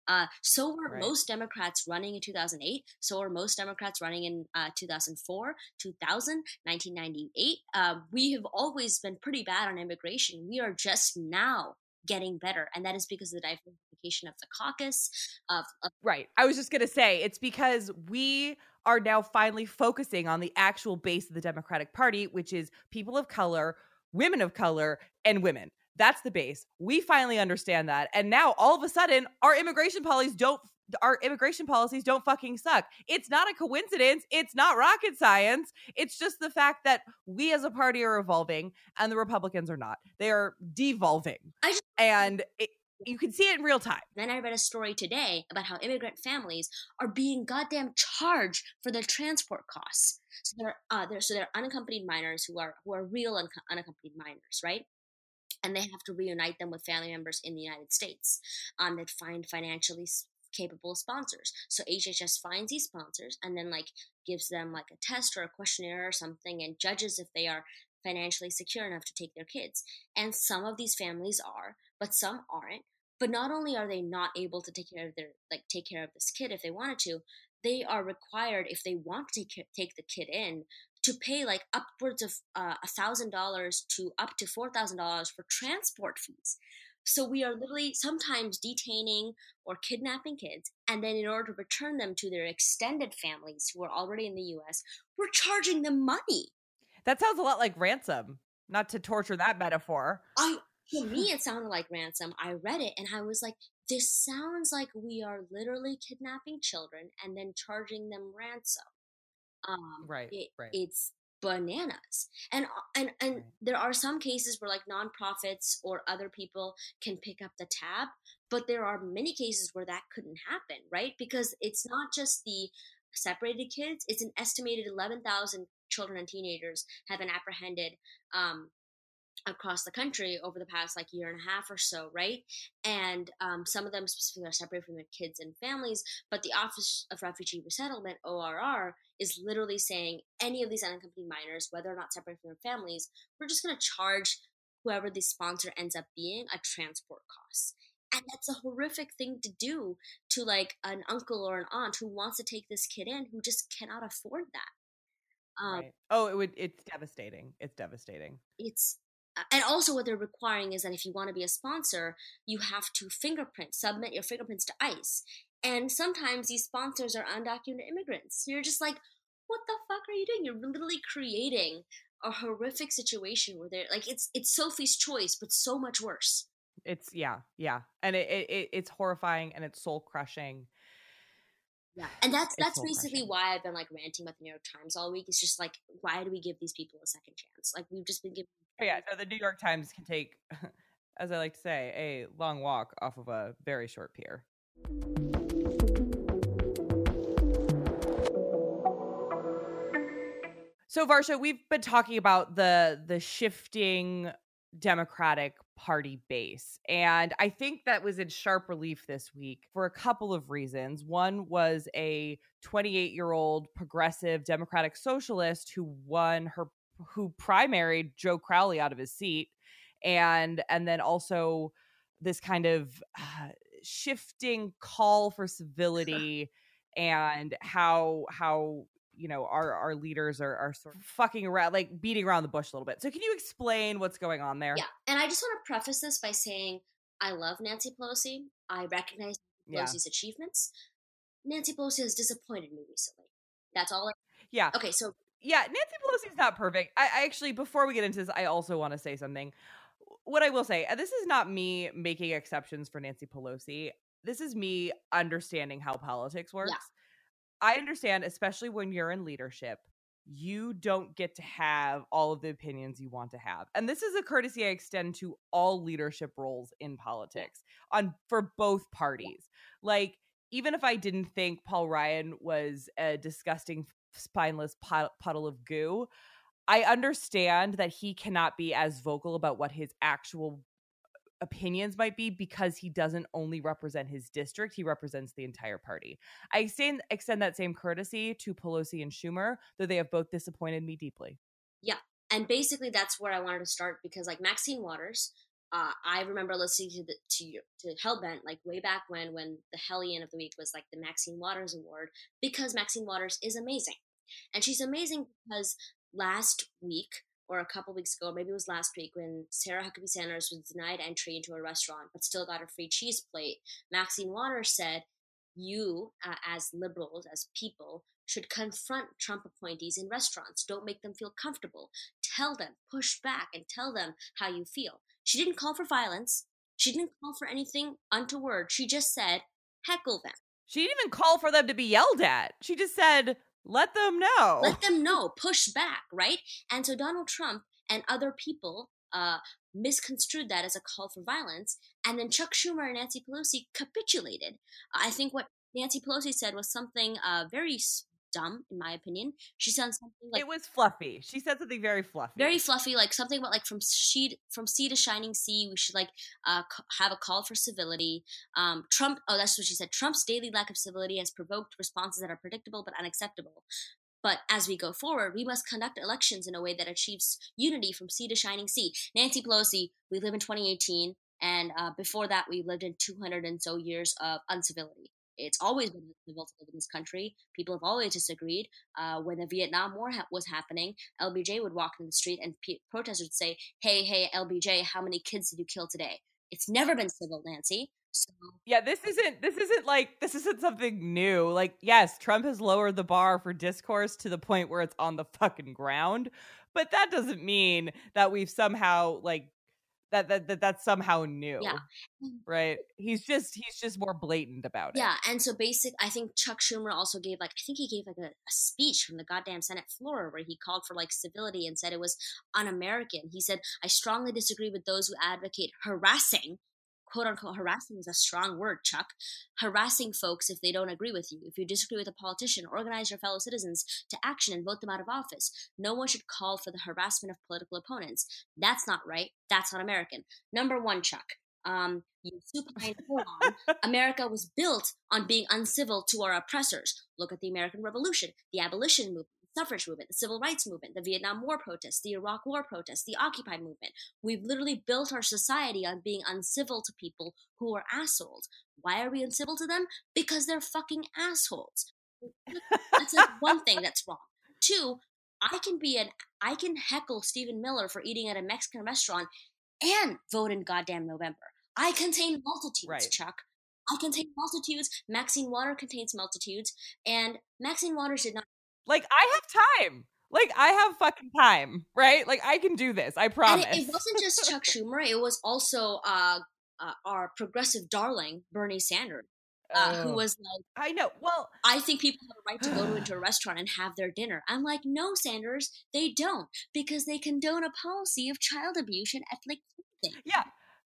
So were most Democrats running in 2008. So were most Democrats running in 2004, 2000, 1998. We have always been pretty bad on immigration. We are just now getting better, and that is because of the diversification of the caucus.
Right. I was just going to say, it's because we are now finally focusing on the actual base of the Democratic Party, which is people of color, women of color, and women. That's the base. We finally understand that. And now all of a sudden our immigration policies don't fucking suck. It's not a coincidence. It's not rocket science. It's just the fact that we as a party are evolving and the Republicans are not. They are devolving. You can see it in real time.
Then I read a story today about how immigrant families are being goddamn charged for their transport costs. So they're unaccompanied minors who are real unaccompanied minors, right? And they have to reunite them with family members in the United States that find financially capable sponsors. So HHS finds these sponsors and then like gives them like a test or a questionnaire or something and judges if they are financially secure enough to take their kids. And some of these families are, but some aren't. But not only are they not able to take care of this kid if they wanted to, they are required, if they want to take the kid in, to pay like upwards of $1,000 to up to $4,000 for transport fees. So we are literally sometimes detaining or kidnapping kids, and then in order to return them to their extended families who are already in the U.S., we're charging them money.
That sounds a lot like ransom, not to torture that metaphor.
To me, it sounded like ransom. I read it and I was like, this sounds like we are literally kidnapping children and then charging them ransom.
Right.
It's bananas. And right. There are some cases where like nonprofits or other people can pick up the tab, but there are many cases where that couldn't happen, right? Because it's not just the separated kids. It's an estimated 11,000 children and teenagers have been apprehended across the country over the past like year and a half or so, right? And some of them specifically are separated from their kids and families, but the Office of Refugee Resettlement, ORR, is literally saying any of these unaccompanied minors, whether or not separated from their families, we're just going to charge whoever the sponsor ends up being a transport cost. And that's a horrific thing to do to like an uncle or an aunt who wants to take this kid in who just cannot afford that.
Right. Oh, it's devastating. It's devastating.
And also what they're requiring is that if you want to be a sponsor, you have to submit your fingerprints to ICE. And sometimes these sponsors are undocumented immigrants. So you're just like, what the fuck are you doing? You're literally creating a horrific situation where they're like, it's Sophie's Choice, but so much worse.
It's yeah. And it's horrifying and it's soul crushing.
Yeah, and that's basically why I've been like ranting about the New York Times all week. It's just like, why do we give these people a second chance? Like we've just been giving.
Yeah, so the New York Times can take, as I like to say, a long walk off of a very short pier. So Varsha, we've been talking about the shifting Democratic Party base. And I think that was in sharp relief this week for a couple of reasons. One was a 28-year-old progressive Democratic socialist who primaried Joe Crowley out of his seat. And then also this kind of shifting call for civility and how you know, our leaders are sort of fucking around, like beating around the bush a little bit. So can you explain what's going on there?
Yeah. And I just want to preface this by saying I love Nancy Pelosi. I recognize Pelosi's achievements. Nancy Pelosi has disappointed me recently. That's all.
Yeah.
Okay. So
yeah, Nancy Pelosi's not perfect. I actually, before we get into this, I also want to say something. What I will say, this is not me making exceptions for Nancy Pelosi. This is me understanding how politics works. Yeah. I understand, especially when you're in leadership, you don't get to have all of the opinions you want to have. And this is a courtesy I extend to all leadership roles in politics for both parties. Like, even if I didn't think Paul Ryan was a disgusting, spineless puddle of goo, I understand that he cannot be as vocal about what his actual opinions might be because he doesn't only represent his district, he represents the entire party. I extend that same courtesy to Pelosi and Schumer, though they have both disappointed me deeply.
Yeah, and basically that's where I wanted to start because like Maxine Waters, I remember listening to Hellbent like way back when the Hellion of the Week was like the Maxine Waters Award because Maxine Waters is amazing. And she's amazing because last week or a couple weeks ago, maybe it was last week, when Sarah Huckabee Sanders was denied entry into a restaurant but still got a free cheese plate, Maxine Waters said, you, as liberals, as people, should confront Trump appointees in restaurants. Don't make them feel comfortable. tell them, push back and tell them how you feel. She didn't call for violence. She didn't call for anything untoward. She just said, heckle them.
She didn't even call for them to be yelled at. She just said, let them know.
Let them know. Push back, right? And so Donald Trump and other people misconstrued that as a call for violence. And then Chuck Schumer and Nancy Pelosi capitulated. I think what Nancy Pelosi said was something very dumb, in my opinion. She said something like,
it was fluffy. She said something very fluffy,
like something about like from sea to shining sea. We should like have a call for civility. Trump. Oh, that's what she said. Trump's daily lack of civility has provoked responses that are predictable but unacceptable. But as we go forward, we must conduct elections in a way that achieves unity from sea to shining sea. Nancy Pelosi, we live in 2018, and before that, we lived in 200 and so years of uncivility. It's always been uncivil to live in this country. People have always disagreed. When the Vietnam War was happening, LBJ would walk in the street and protesters would say, hey, LBJ, how many kids did you kill today? It's never been civil, Nancy. So,
yeah, this isn't something new. Like, yes, Trump has lowered the bar for discourse to the point where it's on the fucking ground, but that doesn't mean that we've somehow like that's somehow new.
Yeah.
Right. He's just more blatant about it.
Yeah. And so I think Chuck Schumer also gave a speech from the goddamn Senate floor where he called for like civility and said it was un-American. He said, I strongly disagree with those who advocate harassing, quote unquote, harassing is a strong word, Chuck, harassing folks if they don't agree with you. If you disagree with a politician, organize your fellow citizens to action and vote them out of office. No one should call for the harassment of political opponents. That's not right. That's not American. Number one, Chuck, you supine moron. America was built on being uncivil to our oppressors. Look at the American Revolution, the abolition movement, suffrage movement, the civil rights movement, the Vietnam War protests, the Iraq War protests, the Occupy movement. We've literally built our society on being uncivil to people who are assholes. Why are we uncivil to them? Because they're fucking assholes. That's like one thing that's wrong. Two, I can heckle Stephen Miller for eating at a Mexican restaurant and vote in goddamn November. I contain multitudes, right. Chuck. I contain multitudes. Maxine Waters contains multitudes. And Maxine Waters did not.
Like, I have time. Like, I have fucking time, right? Like, I can do this. I promise.
And it wasn't just Chuck Schumer. It was also our progressive darling, Bernie Sanders, who was like,
I know. Well,
I think people have a right to go into a restaurant and have their dinner. I'm like, no, Sanders, they don't, because they condone a policy of child abuse and ethnic cleansing.
Yeah.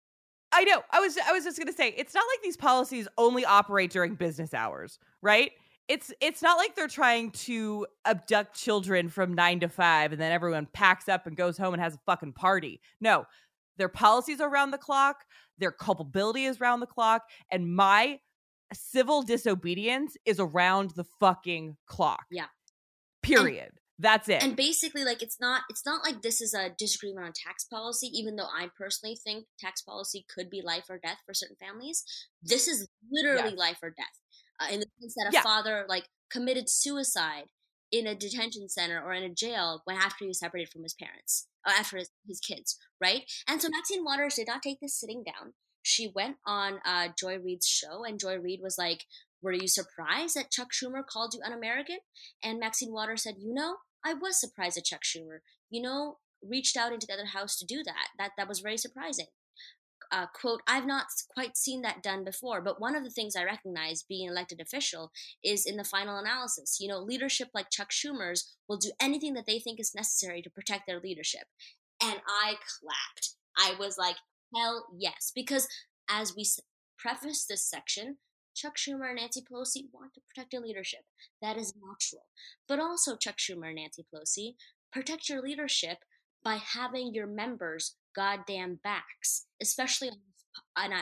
I know. I was just going to say, it's not like these policies only operate during business hours, right? It's not like they're trying to abduct children from 9 to 5 and then everyone packs up and goes home and has a fucking party. No, their policies are around the clock. Their culpability is around the clock. And my civil disobedience is around the fucking clock.
Yeah.
Period. That's it.
And basically, like, it's not like this is a disagreement on tax policy, even though I personally think tax policy could be life or death for certain families. This is literally life or death. In the sense that a father like committed suicide in a detention center or in a jail after he was separated from his parents, after his kids, right? And so Maxine Waters did not take this sitting down. She went on Joy Reid's show, and Joy Reid was like, were you surprised that Chuck Schumer called you un-American? And Maxine Waters said, I was surprised that Chuck Schumer, reached out into the other house to do that. That was very surprising. Quote, I've not quite seen that done before, but one of the things I recognize being an elected official is in the final analysis. Leadership like Chuck Schumer's will do anything that they think is necessary to protect their leadership. And I clapped. I was like, hell yes. Because as we preface this section, Chuck Schumer and Nancy Pelosi want to protect their leadership. That is natural. But also, Chuck Schumer and Nancy Pelosi, protect your leadership by having your members goddamn backs, especially on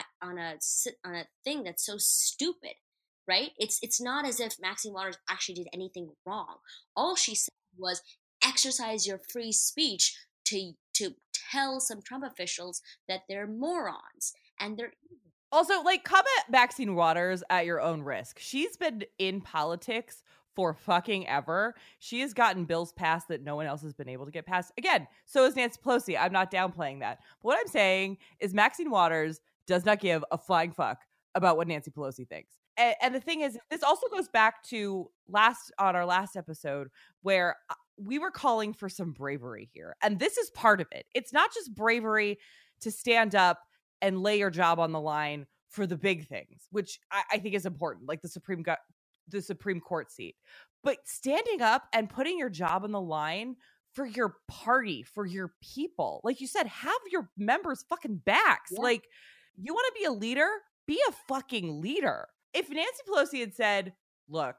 a thing that's so stupid, right? It's not as if Maxine Waters actually did anything wrong. All she said was exercise your free speech to tell some Trump officials that they're morons and they're evil.
Also, like, come at Maxine Waters at your own risk. She's been in politics for fucking ever. She has gotten bills passed that no one else has been able to get passed. Again, so is Nancy Pelosi. I'm not downplaying that. But what I'm saying is Maxine Waters does not give a flying fuck about what Nancy Pelosi thinks. And the thing is, this also goes back to on our last episode where we were calling for some bravery here. And this is part of it. It's not just bravery to stand up and lay your job on the line for the big things, which I think is important, like the Supreme Court seat. But standing up and putting your job on the line for your party, for your people, like you said, have your members' fucking backs. Yeah. Like, you want to be a leader? Be a fucking leader. If Nancy Pelosi had said, look,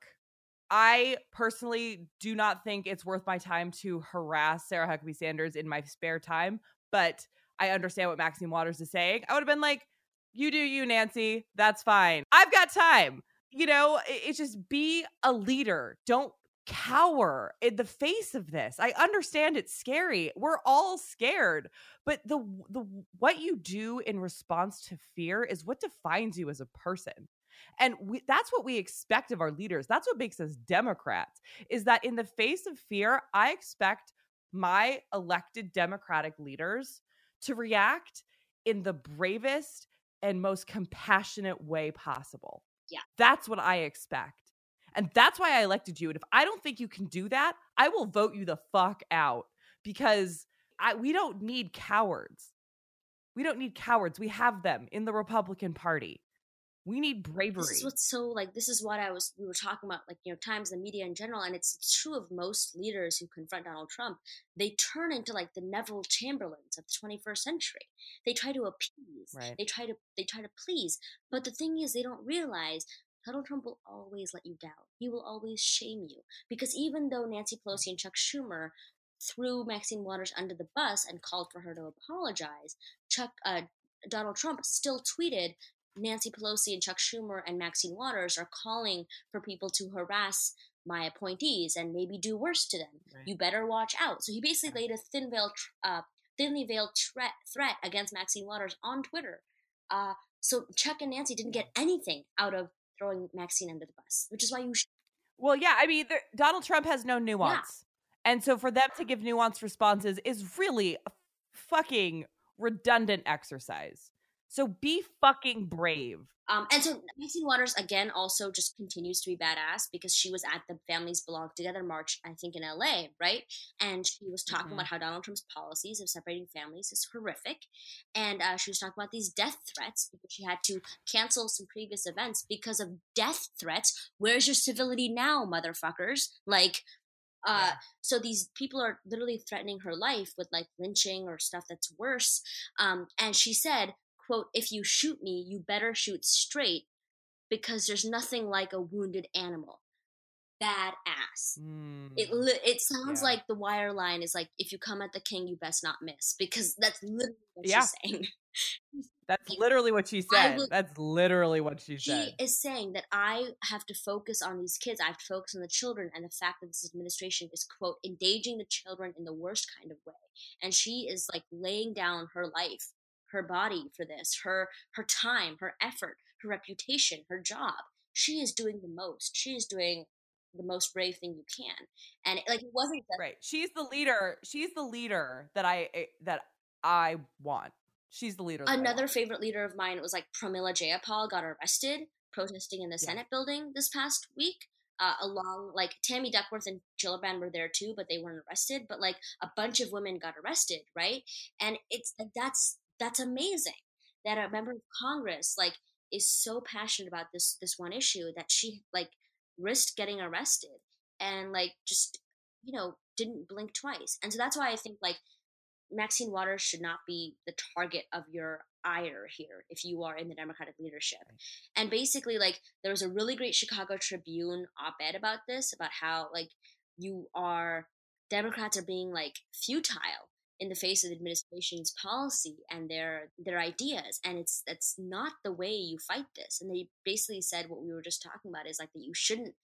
I personally do not think it's worth my time to harass Sarah Huckabee Sanders in my spare time, but I understand what Maxine Waters is saying, I would have been like, you do you, Nancy. That's fine. I've got time. You know, it's just be a leader. Don't cower in the face of this. I understand it's scary. We're all scared, but the what you do in response to fear is what defines you as a person. And that's what we expect of our leaders. That's what makes us Democrats, is that in the face of fear, I expect my elected Democratic leaders to react in the bravest and most compassionate way possible.
Yeah.
That's what I expect. And that's why I elected you. And if I don't think you can do that, I will vote you the fuck out, because we don't need cowards. We don't need cowards. We have them in the Republican Party. We need bravery.
This is what's so, like, this is what we were talking about, like, you know, times the media in general, and it's true of most leaders who confront Donald Trump. They turn into, like, the Neville Chamberlains of the 21st century. They try to appease.
Right.
They try to please. But the thing is, they don't realize Donald Trump will always let you down. He will always shame you. Because even though Nancy Pelosi and Chuck Schumer threw Maxine Waters under the bus and called for her to apologize, Donald Trump still tweeted, Nancy Pelosi and Chuck Schumer and Maxine Waters are calling for people to harass my appointees and maybe do worse to them. Right. You better watch out. So he basically laid a thinly veiled threat against Maxine Waters on Twitter. So Chuck and Nancy didn't get anything out of throwing Maxine under the bus, which is why you should.
Well, yeah, I mean, Donald Trump has no nuance. Yeah. And so for them to give nuanced responses is really a fucking redundant exercise. So be fucking brave.
And so Maxine Waters, again, also just continues to be badass because she was at the Families Belong Together march, I think, in LA, right? And she was talking about how Donald Trump's policies of separating families is horrific. And she was talking about these death threats because she had to cancel some previous events because of death threats. Where's your civility now, motherfuckers? Like, so these people are literally threatening her life with, like, lynching or stuff that's worse. And she said, quote, if you shoot me, you better shoot straight because there's nothing like a wounded animal. Badass. It sounds like the Wire line is like, if you come at the king, you best not miss, because that's literally what she's saying.
That's literally what she said. That's literally what she said.
She is saying that I have to focus on these kids. I have to focus on the children, and the fact that this administration is, quote, engaging the children in the worst kind of way. And she is, like, laying down her life, her body for this, her time, her effort, her reputation, her job. She is doing the most. She is doing the most brave thing you can. And, like, it wasn't that
right. She's the leader that I want. She's the leader.
Another favorite leader of mine was, like, Pramila Jayapal got arrested protesting in the Senate building this past week. Along, like, Tammy Duckworth and Gillibrand were there too, but they weren't arrested. But, like, a bunch of women got arrested, right? And it's that's amazing that a member of Congress, like, is so passionate about this one issue that she, like, risked getting arrested and, like, just, you know, didn't blink twice. And so that's why I think, like, Maxine Waters should not be the target of your ire here if you are in the Democratic leadership. And basically, like, there was a really great Chicago Tribune op-ed about this, about how, like, Democrats are being, like, futile in the face of the administration's policy and their ideas, and that's not the way you fight this. And they basically said what we were just talking about is, like, that you shouldn't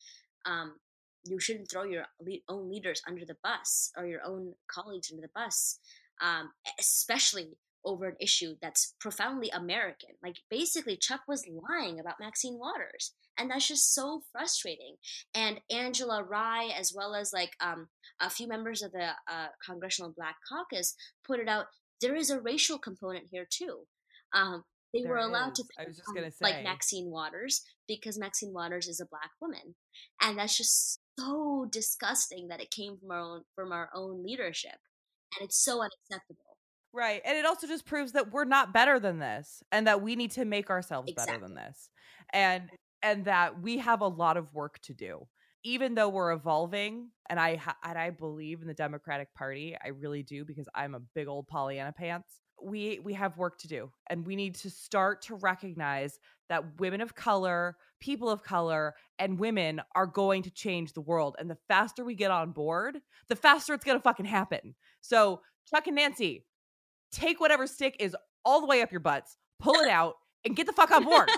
throw your own leaders under the bus or your own colleagues under the bus, especially over an issue that's profoundly American. Like, basically, Chuck was lying about Maxine Waters, and that's just so frustrating. And Angela Rye, as well as, like, a few members of the Congressional Black Caucus, put it out, there is a racial component here too. They were allowed to
I was just gonna say,
like, Maxine Waters because Maxine Waters is a Black woman, and that's just so disgusting that it came from our own leadership, and it's so unacceptable.
Right. And it also just proves that we're not better than this, and that we need to make ourselves better than this. And that we have a lot of work to do. Even though we're evolving, and I believe in the Democratic Party, I really do, because I'm a big old Pollyanna pants. We have work to do, and we need to start to recognize that women of color, people of color, and women are going to change the world. And the faster we get on board, the faster it's going to fucking happen. So Chuck and Nancy, take whatever stick is all the way up your butts, pull it out, and get the fuck on board.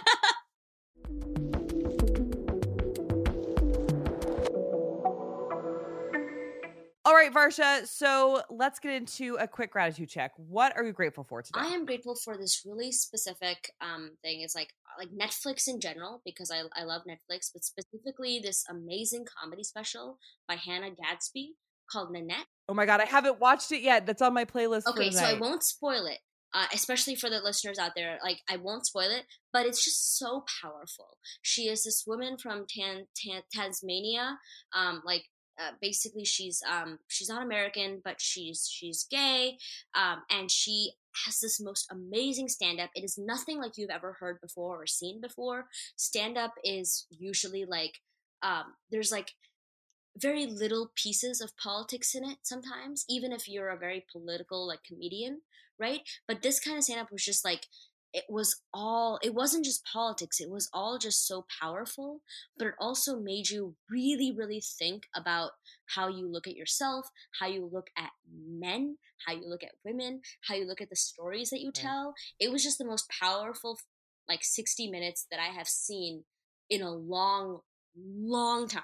All right, Varsha, so let's get into a quick gratitude check. What are you grateful for today?
I am grateful for this really specific thing. It's like Netflix in general, because I love Netflix, but specifically this amazing comedy special by Hannah Gadsby called Nanette.
Oh my God, I haven't watched it yet. That's on my playlist for tonight.
So I won't spoil it, especially for the listeners out there. Like, I won't spoil it, but it's just so powerful. She is this woman from Tasmania, basically she's not American, but she's gay, and she has this most amazing stand-up. It is nothing like you've ever heard before or seen before. Stand-up is usually like there's like very little pieces of politics in it sometimes, even if you're a very political like comedian, right? But this kind of stand-up was just like, it wasn't just politics, it was all just so powerful, but it also made you really, really think about how you look at yourself, how you look at men, how you look at women, how you look at the stories that you tell. It was just the most powerful, like, 60 minutes that I have seen in a long, long time.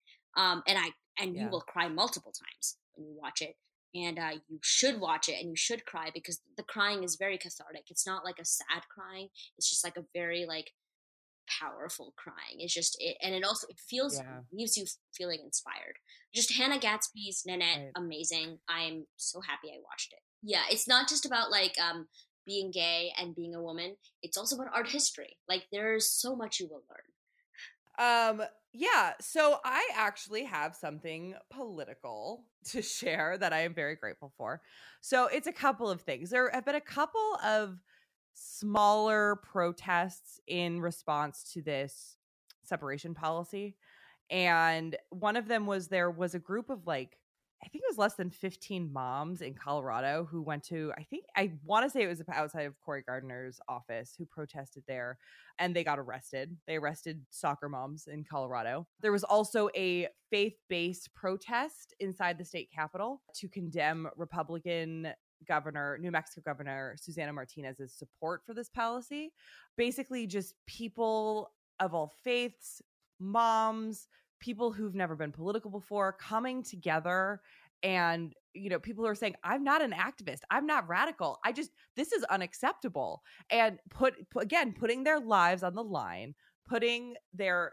You will cry multiple times when you watch it. And you should watch it, and you should cry, because the crying is very cathartic. It's not like a sad crying. It's just like a very like powerful crying. It's just it, and it also leaves you feeling inspired. Just Hannah Gadsby's Nanette, amazing. I'm so happy I watched it. Yeah, it's not just about like being gay and being a woman. It's also about art history. Like, there's so much you will learn.
Yeah, so I actually have something political to share that I am very grateful for. So it's a couple of things. There have been a couple of smaller protests in response to this separation policy. And one of them was, there was a group of like, I think it was less than 15 moms in Colorado who went to, I want to say it was outside of Cory Gardner's office, who protested there, and they got arrested. They arrested soccer moms in Colorado. There was also a faith-based protest inside the state capitol to condemn Republican New Mexico Governor Susana Martinez's support for this policy. Basically just people of all faiths, moms, people who've never been political before, coming together. And, people are saying, I'm not an activist, I'm not radical, this is unacceptable. And putting their lives on the line, putting their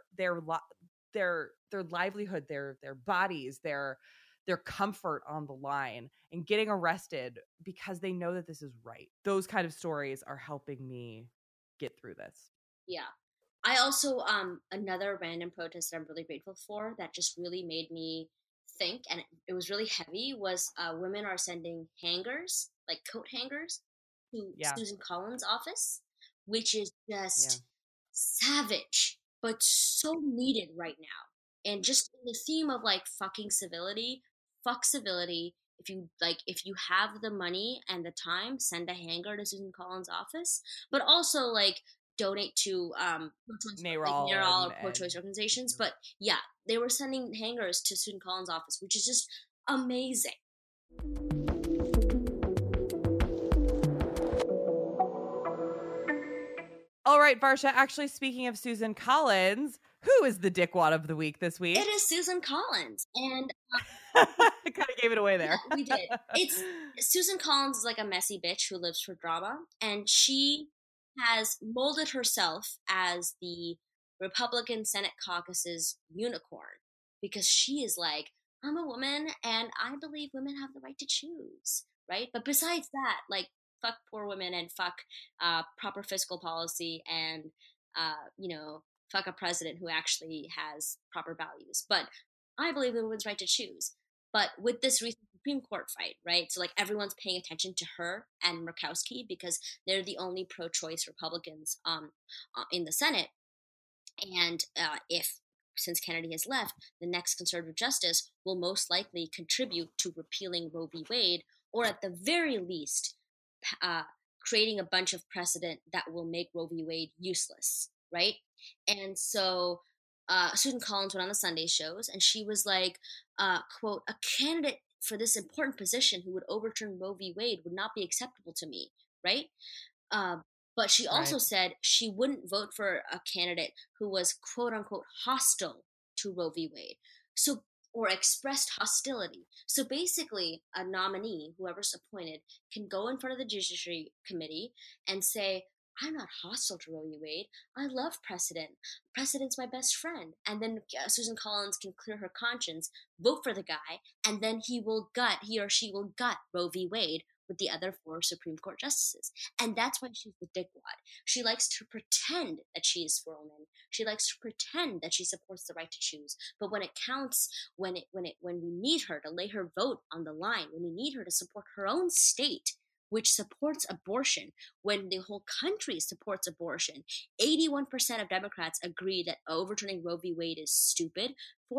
livelihood, their bodies, their comfort on the line, and getting arrested because they know that this is right. Those kind of stories are helping me get through this.
Yeah. I also, another random protest that I'm really grateful for that just really made me think, and it was really heavy, was women are sending hangers, like coat hangers, to Susan Collins' office, which is just savage, but so needed right now. And just in the theme of like fucking civility, fuck civility. If you have the money and the time, send a hanger to Susan Collins' office, but also like donate to NARAL or pro-choice organizations. But yeah, they were sending hangers to Susan Collins' office, which is just amazing.
All right, Varsha, actually, speaking of Susan Collins, who is the dickwad of the week this week?
It is Susan Collins. And
I kind of gave it away there.
Yeah, we did. Susan Collins is like a messy bitch who lives for drama, and she has molded herself as the Republican Senate caucus's unicorn, because she is like, I'm a woman and I believe women have the right to choose, right? But besides that, like, fuck poor women, and fuck proper fiscal policy, and fuck a president who actually has proper values. But I believe in women's right to choose. But with this recent Supreme Court fight, right? So like everyone's paying attention to her and Murkowski because they're the only pro-choice Republicans in the Senate. And if, since Kennedy has left, the next conservative justice will most likely contribute to repealing Roe v. Wade, or at the very least, creating a bunch of precedent that will make Roe v. Wade useless, right? And so Susan Collins went on the Sunday shows, and she was like, quote, a candidate for this important position who would overturn Roe v. Wade would not be acceptable to me, right? But she also said she wouldn't vote for a candidate who was quote unquote hostile to Roe v. Wade. So, or expressed hostility. So basically, a nominee, whoever's appointed, can go in front of the Judiciary Committee and say, I'm not hostile to Roe v. Wade. I love precedent. Precedent's my best friend. And then Susan Collins can clear her conscience, vote for the guy, and then he or she will gut Roe v. Wade with the other 4 Supreme Court justices. And that's why she's the dickwad. She likes to pretend that she is for women. She likes to pretend that she supports the right to choose. But when it counts, when we need her to lay her vote on the line, when we need her to support her own state, which supports abortion, when the whole country supports abortion, 81% of Democrats agree that overturning Roe v. Wade is stupid.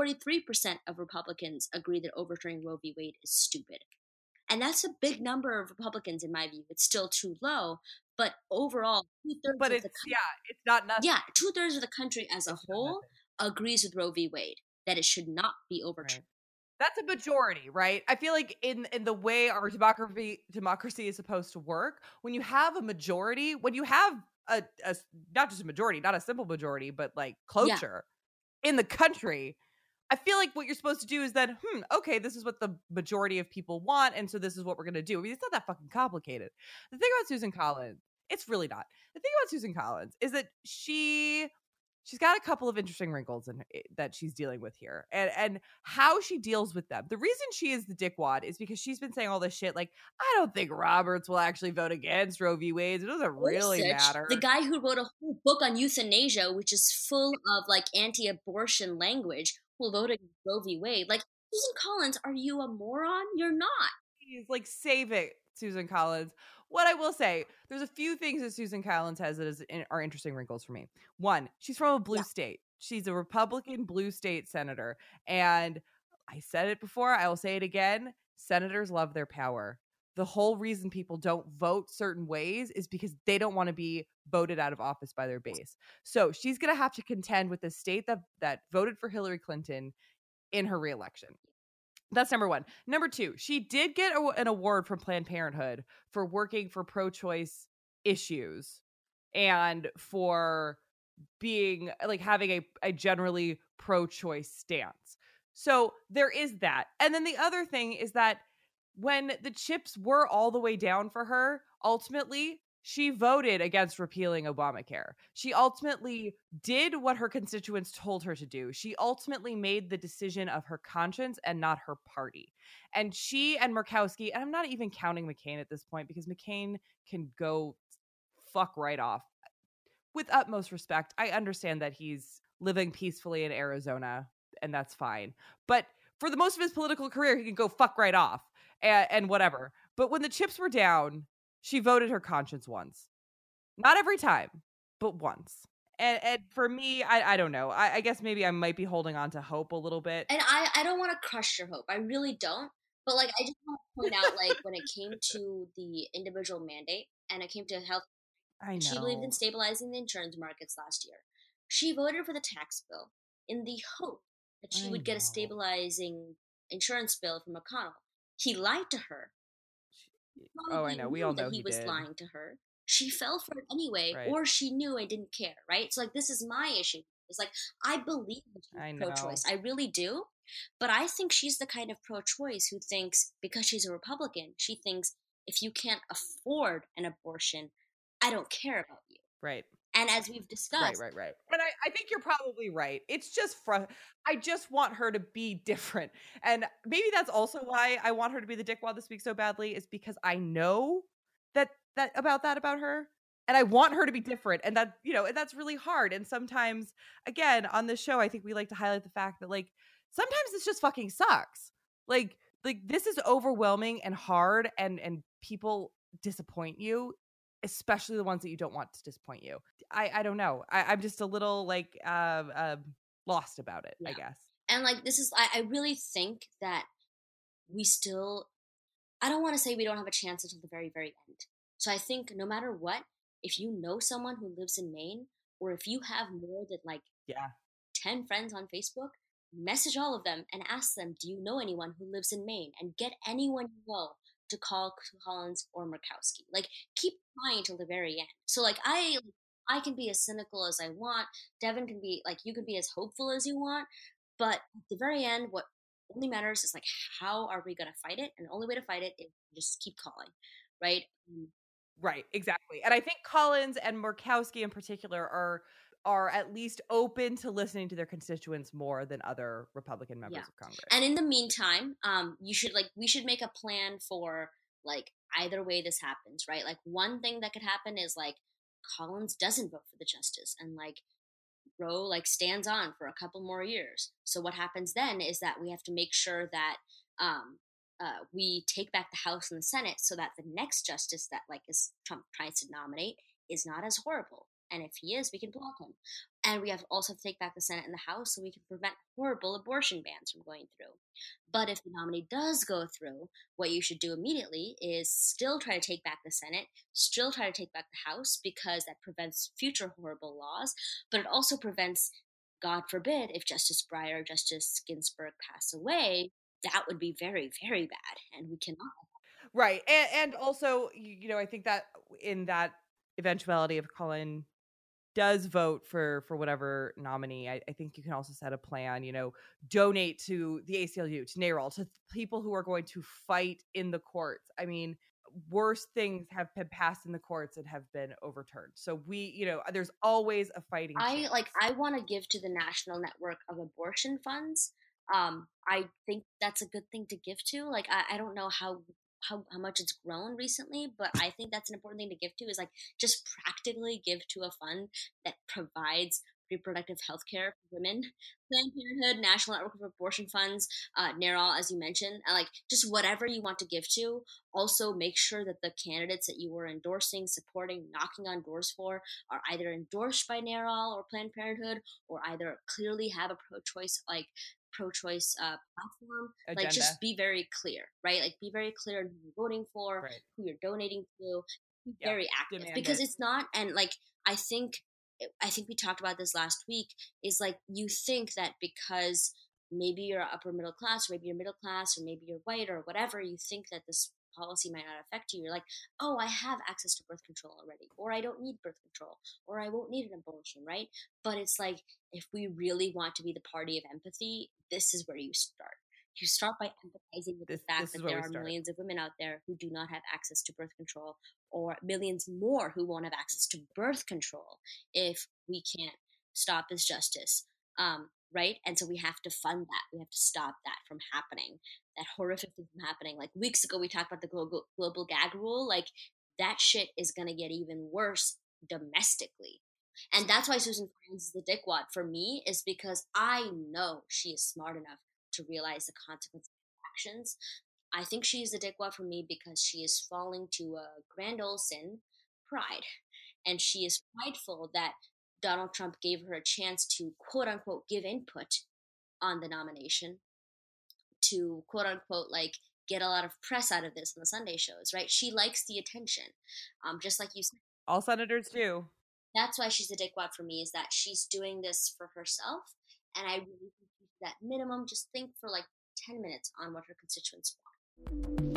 43% of Republicans agree that overturning Roe v. Wade is stupid. And that's a big number of Republicans, in my view. It's still too low, but overall, 2/3 of the country,
it's not nothing.
Yeah, 2/3 of the country as a whole agrees with Roe v. Wade that it should not be overturned.
Right. That's a majority, right? I feel like in the way our democracy is supposed to work, when you have a majority, when you have a not just a majority, not a simple majority, but like cloture in the country, I feel like what you're supposed to do is then, okay, this is what the majority of people want, and so this is what we're going to do. I mean, it's not that fucking complicated. The thing about Susan Collins, it's really not. The thing about Susan Collins is that she's got a couple of interesting wrinkles that she's dealing with here, and how she deals with them. The reason she is the dickwad is because she's been saying all this shit like, I don't think Roberts will actually vote against Roe v. Wade. It doesn't really matter.
The guy who wrote a whole book on euthanasia, which is full of like anti-abortion language, will vote against Roe v. Wade. Like, Susan Collins, are you a moron? You're not.
He's like, save it, Susan Collins. What I will say, there's a few things that Susan Collins has that are interesting wrinkles for me. One, she's from a blue state. She's a Republican blue state senator. And I said it before, I will say it again. Senators love their power. The whole reason people don't vote certain ways is because they don't want to be voted out of office by their base. So she's going to have to contend with the state that voted for Hillary Clinton in her reelection. That's number one. Number two, she did get an award from Planned Parenthood for working for pro-choice issues and for being like having a generally pro-choice stance. So there is that. And then the other thing is that when the chips were all the way down for her, ultimately, she voted against repealing Obamacare. She ultimately did what her constituents told her to do. She ultimately made the decision of her conscience and not her party. And she and Murkowski, and I'm not even counting McCain at this point because McCain can go fuck right off. With utmost respect, I understand that he's living peacefully in Arizona, and that's fine. But for the most of his political career, he can go fuck right off and whatever. But when the chips were down, she voted her conscience once. Not every time, but once. And for me, I don't know. I guess maybe I might be holding on to hope a little bit.
And I don't want to crush your hope. I really don't. But like, I just want to point out, like, when it came to the individual mandate and it came to health, she believed in stabilizing the insurance markets last year. She voted for the tax bill in the hope that she would get a stabilizing insurance bill from McConnell. He lied to her.
I know. We all know
that he was
did.
lying to her. She fell for it anyway, or she knew and didn't care, right? So, like, this is my issue. It's like, I believe she's pro-choice. I really do. But I think she's the kind of pro-choice who thinks, because she's a Republican, she thinks, if you can't afford an abortion, I don't care about you.
Right.
And as we've discussed.
Right. And I think you're probably right. It's just I just want her to be different. And maybe that's also why I want her to be the dickwad this week so badly, is because I know that about her. And I want her to be different. And that, and that's really hard. And sometimes, again, on this show, I think we like to highlight the fact that, like, sometimes this just fucking sucks. Like this is overwhelming and hard, and people disappoint you, especially the ones that you don't want to disappoint you. I don't know. I'm just a little like lost about it, I guess.
And like, this is, I really think that we still, I don't want to say we don't have a chance until the very, very end. So I think no matter what, if you know someone who lives in Maine, or if you have more than like 10 friends on Facebook, message all of them and ask them, do you know anyone who lives in Maine? And get anyone you know to call Collins or Murkowski. Like, keep trying till the very end. So like, I can be as cynical as I want. Devin can be like, you can be as hopeful as you want. But at the very end, what only matters is like, how are we going to fight it? And the only way to fight it is just keep calling, right?
Right, exactly. And I think Collins and Murkowski in particular are at least open to listening to their constituents more than other Republican members of Congress.
And in the meantime, we should make a plan for like either way this happens, right? Like, one thing that could happen is like Collins doesn't vote for the justice, and like Roe like stands on for a couple more years. So what happens then is that we have to make sure that we take back the House and the Senate, so that the next justice that like is Trump tries to nominate is not as horrible. And if he is, we can block him. And we have also to take back the Senate and the House so we can prevent horrible abortion bans from going through. But if the nominee does go through, what you should do immediately is still try to take back the Senate, still try to take back the House, because that prevents future horrible laws. But it also prevents, God forbid, if Justice Breyer or Justice Ginsburg pass away, that would be very, very bad. And we cannot.
Right. And also, you know, I think that in that eventuality of Colin does vote for whatever nominee, I think you can also set a plan, you know, donate to the ACLU, to NARAL, to people who are going to fight in the courts. I mean, worse things have been passed in the courts and have been overturned. So we, you know, there's always a fighting chance.
I want to give to the National Network of Abortion Funds. I think that's a good thing to give to. Like, I don't know how much it's grown recently, but I think that's an important thing to give to, is like just practically give to a fund that provides reproductive health care for women. Planned Parenthood, National Network of Abortion Funds, NARAL, as you mentioned, like just whatever you want to give to. Also, make sure that the candidates that you are endorsing, supporting, knocking on doors for are either endorsed by NARAL or Planned Parenthood, or either clearly have a pro-choice platform.
Agenda.
Like, just be very clear, right? Like, be very clear who you're voting for,
right,
who you're donating to. Be very active, because it's not. And like, I think we talked about this last week, is like, you think that because maybe you're upper middle class, or maybe you're middle class, or maybe you're white or whatever, you think that this policy might not affect you. You're like, oh, I have access to birth control already, or I don't need birth control, or I won't need an abortion, right? But it's like, if we really want to be the party of empathy, this is where you start. You start by empathizing with the fact that there are millions of women out there who do not have access to birth control, or millions more who won't have access to birth control if we can't stop this justice, right? And so we have to fund that. We have to stop that from happening, that horrific thing from happening. Like, weeks ago, we talked about the global gag rule. Like, that shit is going to get even worse domestically. And that's why Susan Collins is the dickwad for me, is because I know she is smart enough to realize the consequences of her actions. I think she is the dickwad for me because she is falling to a grand old sin, pride. And she is prideful that Donald Trump gave her a chance to, quote unquote, give input on the nomination, to, quote unquote, like, get a lot of press out of this on the Sunday shows, right? She likes the attention. Just like you said.
All senators do.
That's why she's a dickwad for me, is that she's doing this for herself. And I really think that minimum, just think for like 10 minutes on what her constituents want.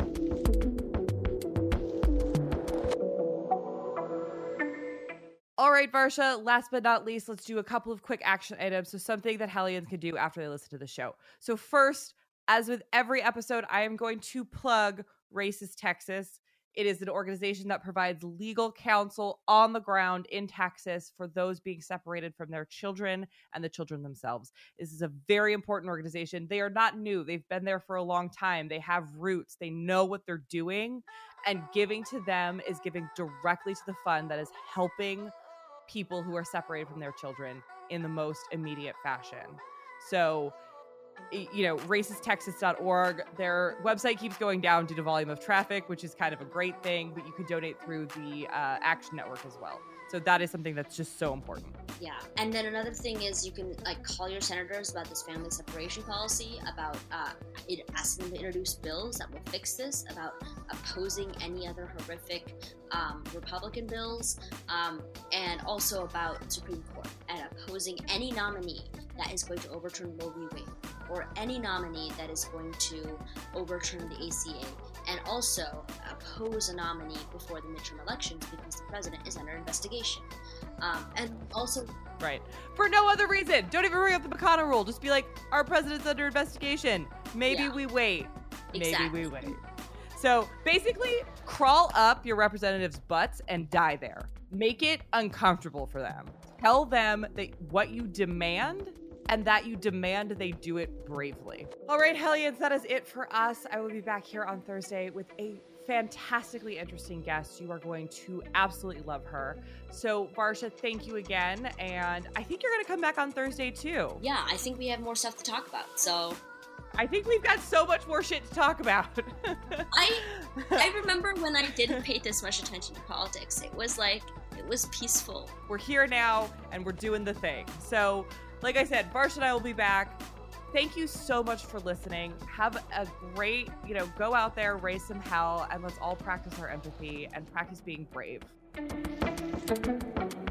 All right, Varsha, last but not least, let's do a couple of quick action items. So something that Hellions can do after they listen to the show. So first, as with every episode, I am going to plug Racist Texas. It is an organization that provides legal counsel on the ground in Texas for those being separated from their children and the children themselves. This is a very important organization. They are not new. They've been there for a long time. They have roots. They know what they're doing. And giving to them is giving directly to the fund that is helping people who are separated from their children in the most immediate fashion. So racisttexas.org. Their website keeps going down due to volume of traffic, which is kind of a great thing, but you could donate through the Action Network as well. So that is something that's just so important.
Yeah. And then another thing is you can call your senators about this family separation policy, about asking them to introduce bills that will fix this, about opposing any other horrific Republican bills, and also about Supreme Court and opposing any nominee that is going to overturn Roe v. Wade, or any nominee that is going to overturn the ACA, and also oppose a nominee before the midterm elections because the president is under investigation. And also...
Right. For no other reason. Don't even bring up the McConnell rule. Just be like, our president's under investigation. Maybe we wait.
Exactly.
Maybe we wait. So basically, crawl up your representatives' butts and die there. Make it uncomfortable for them. Tell them that what you demand, and that you demand they do it bravely. All right, Hellions, that is it for us. I will be back here on Thursday with a fantastically interesting guest. You are going to absolutely love her. So, Varsha, thank you again. And I think you're going to come back on Thursday, too.
Yeah, I think we have more stuff to talk about. So...
I think we've got so much more shit to talk about.
I remember when I didn't pay this much attention to politics. It was peaceful.
We're here now, and we're doing the thing. So, like I said, Varsha and I will be back. Thank you so much for listening. Have a great, go out there, raise some hell, and let's all practice our empathy and practice being brave.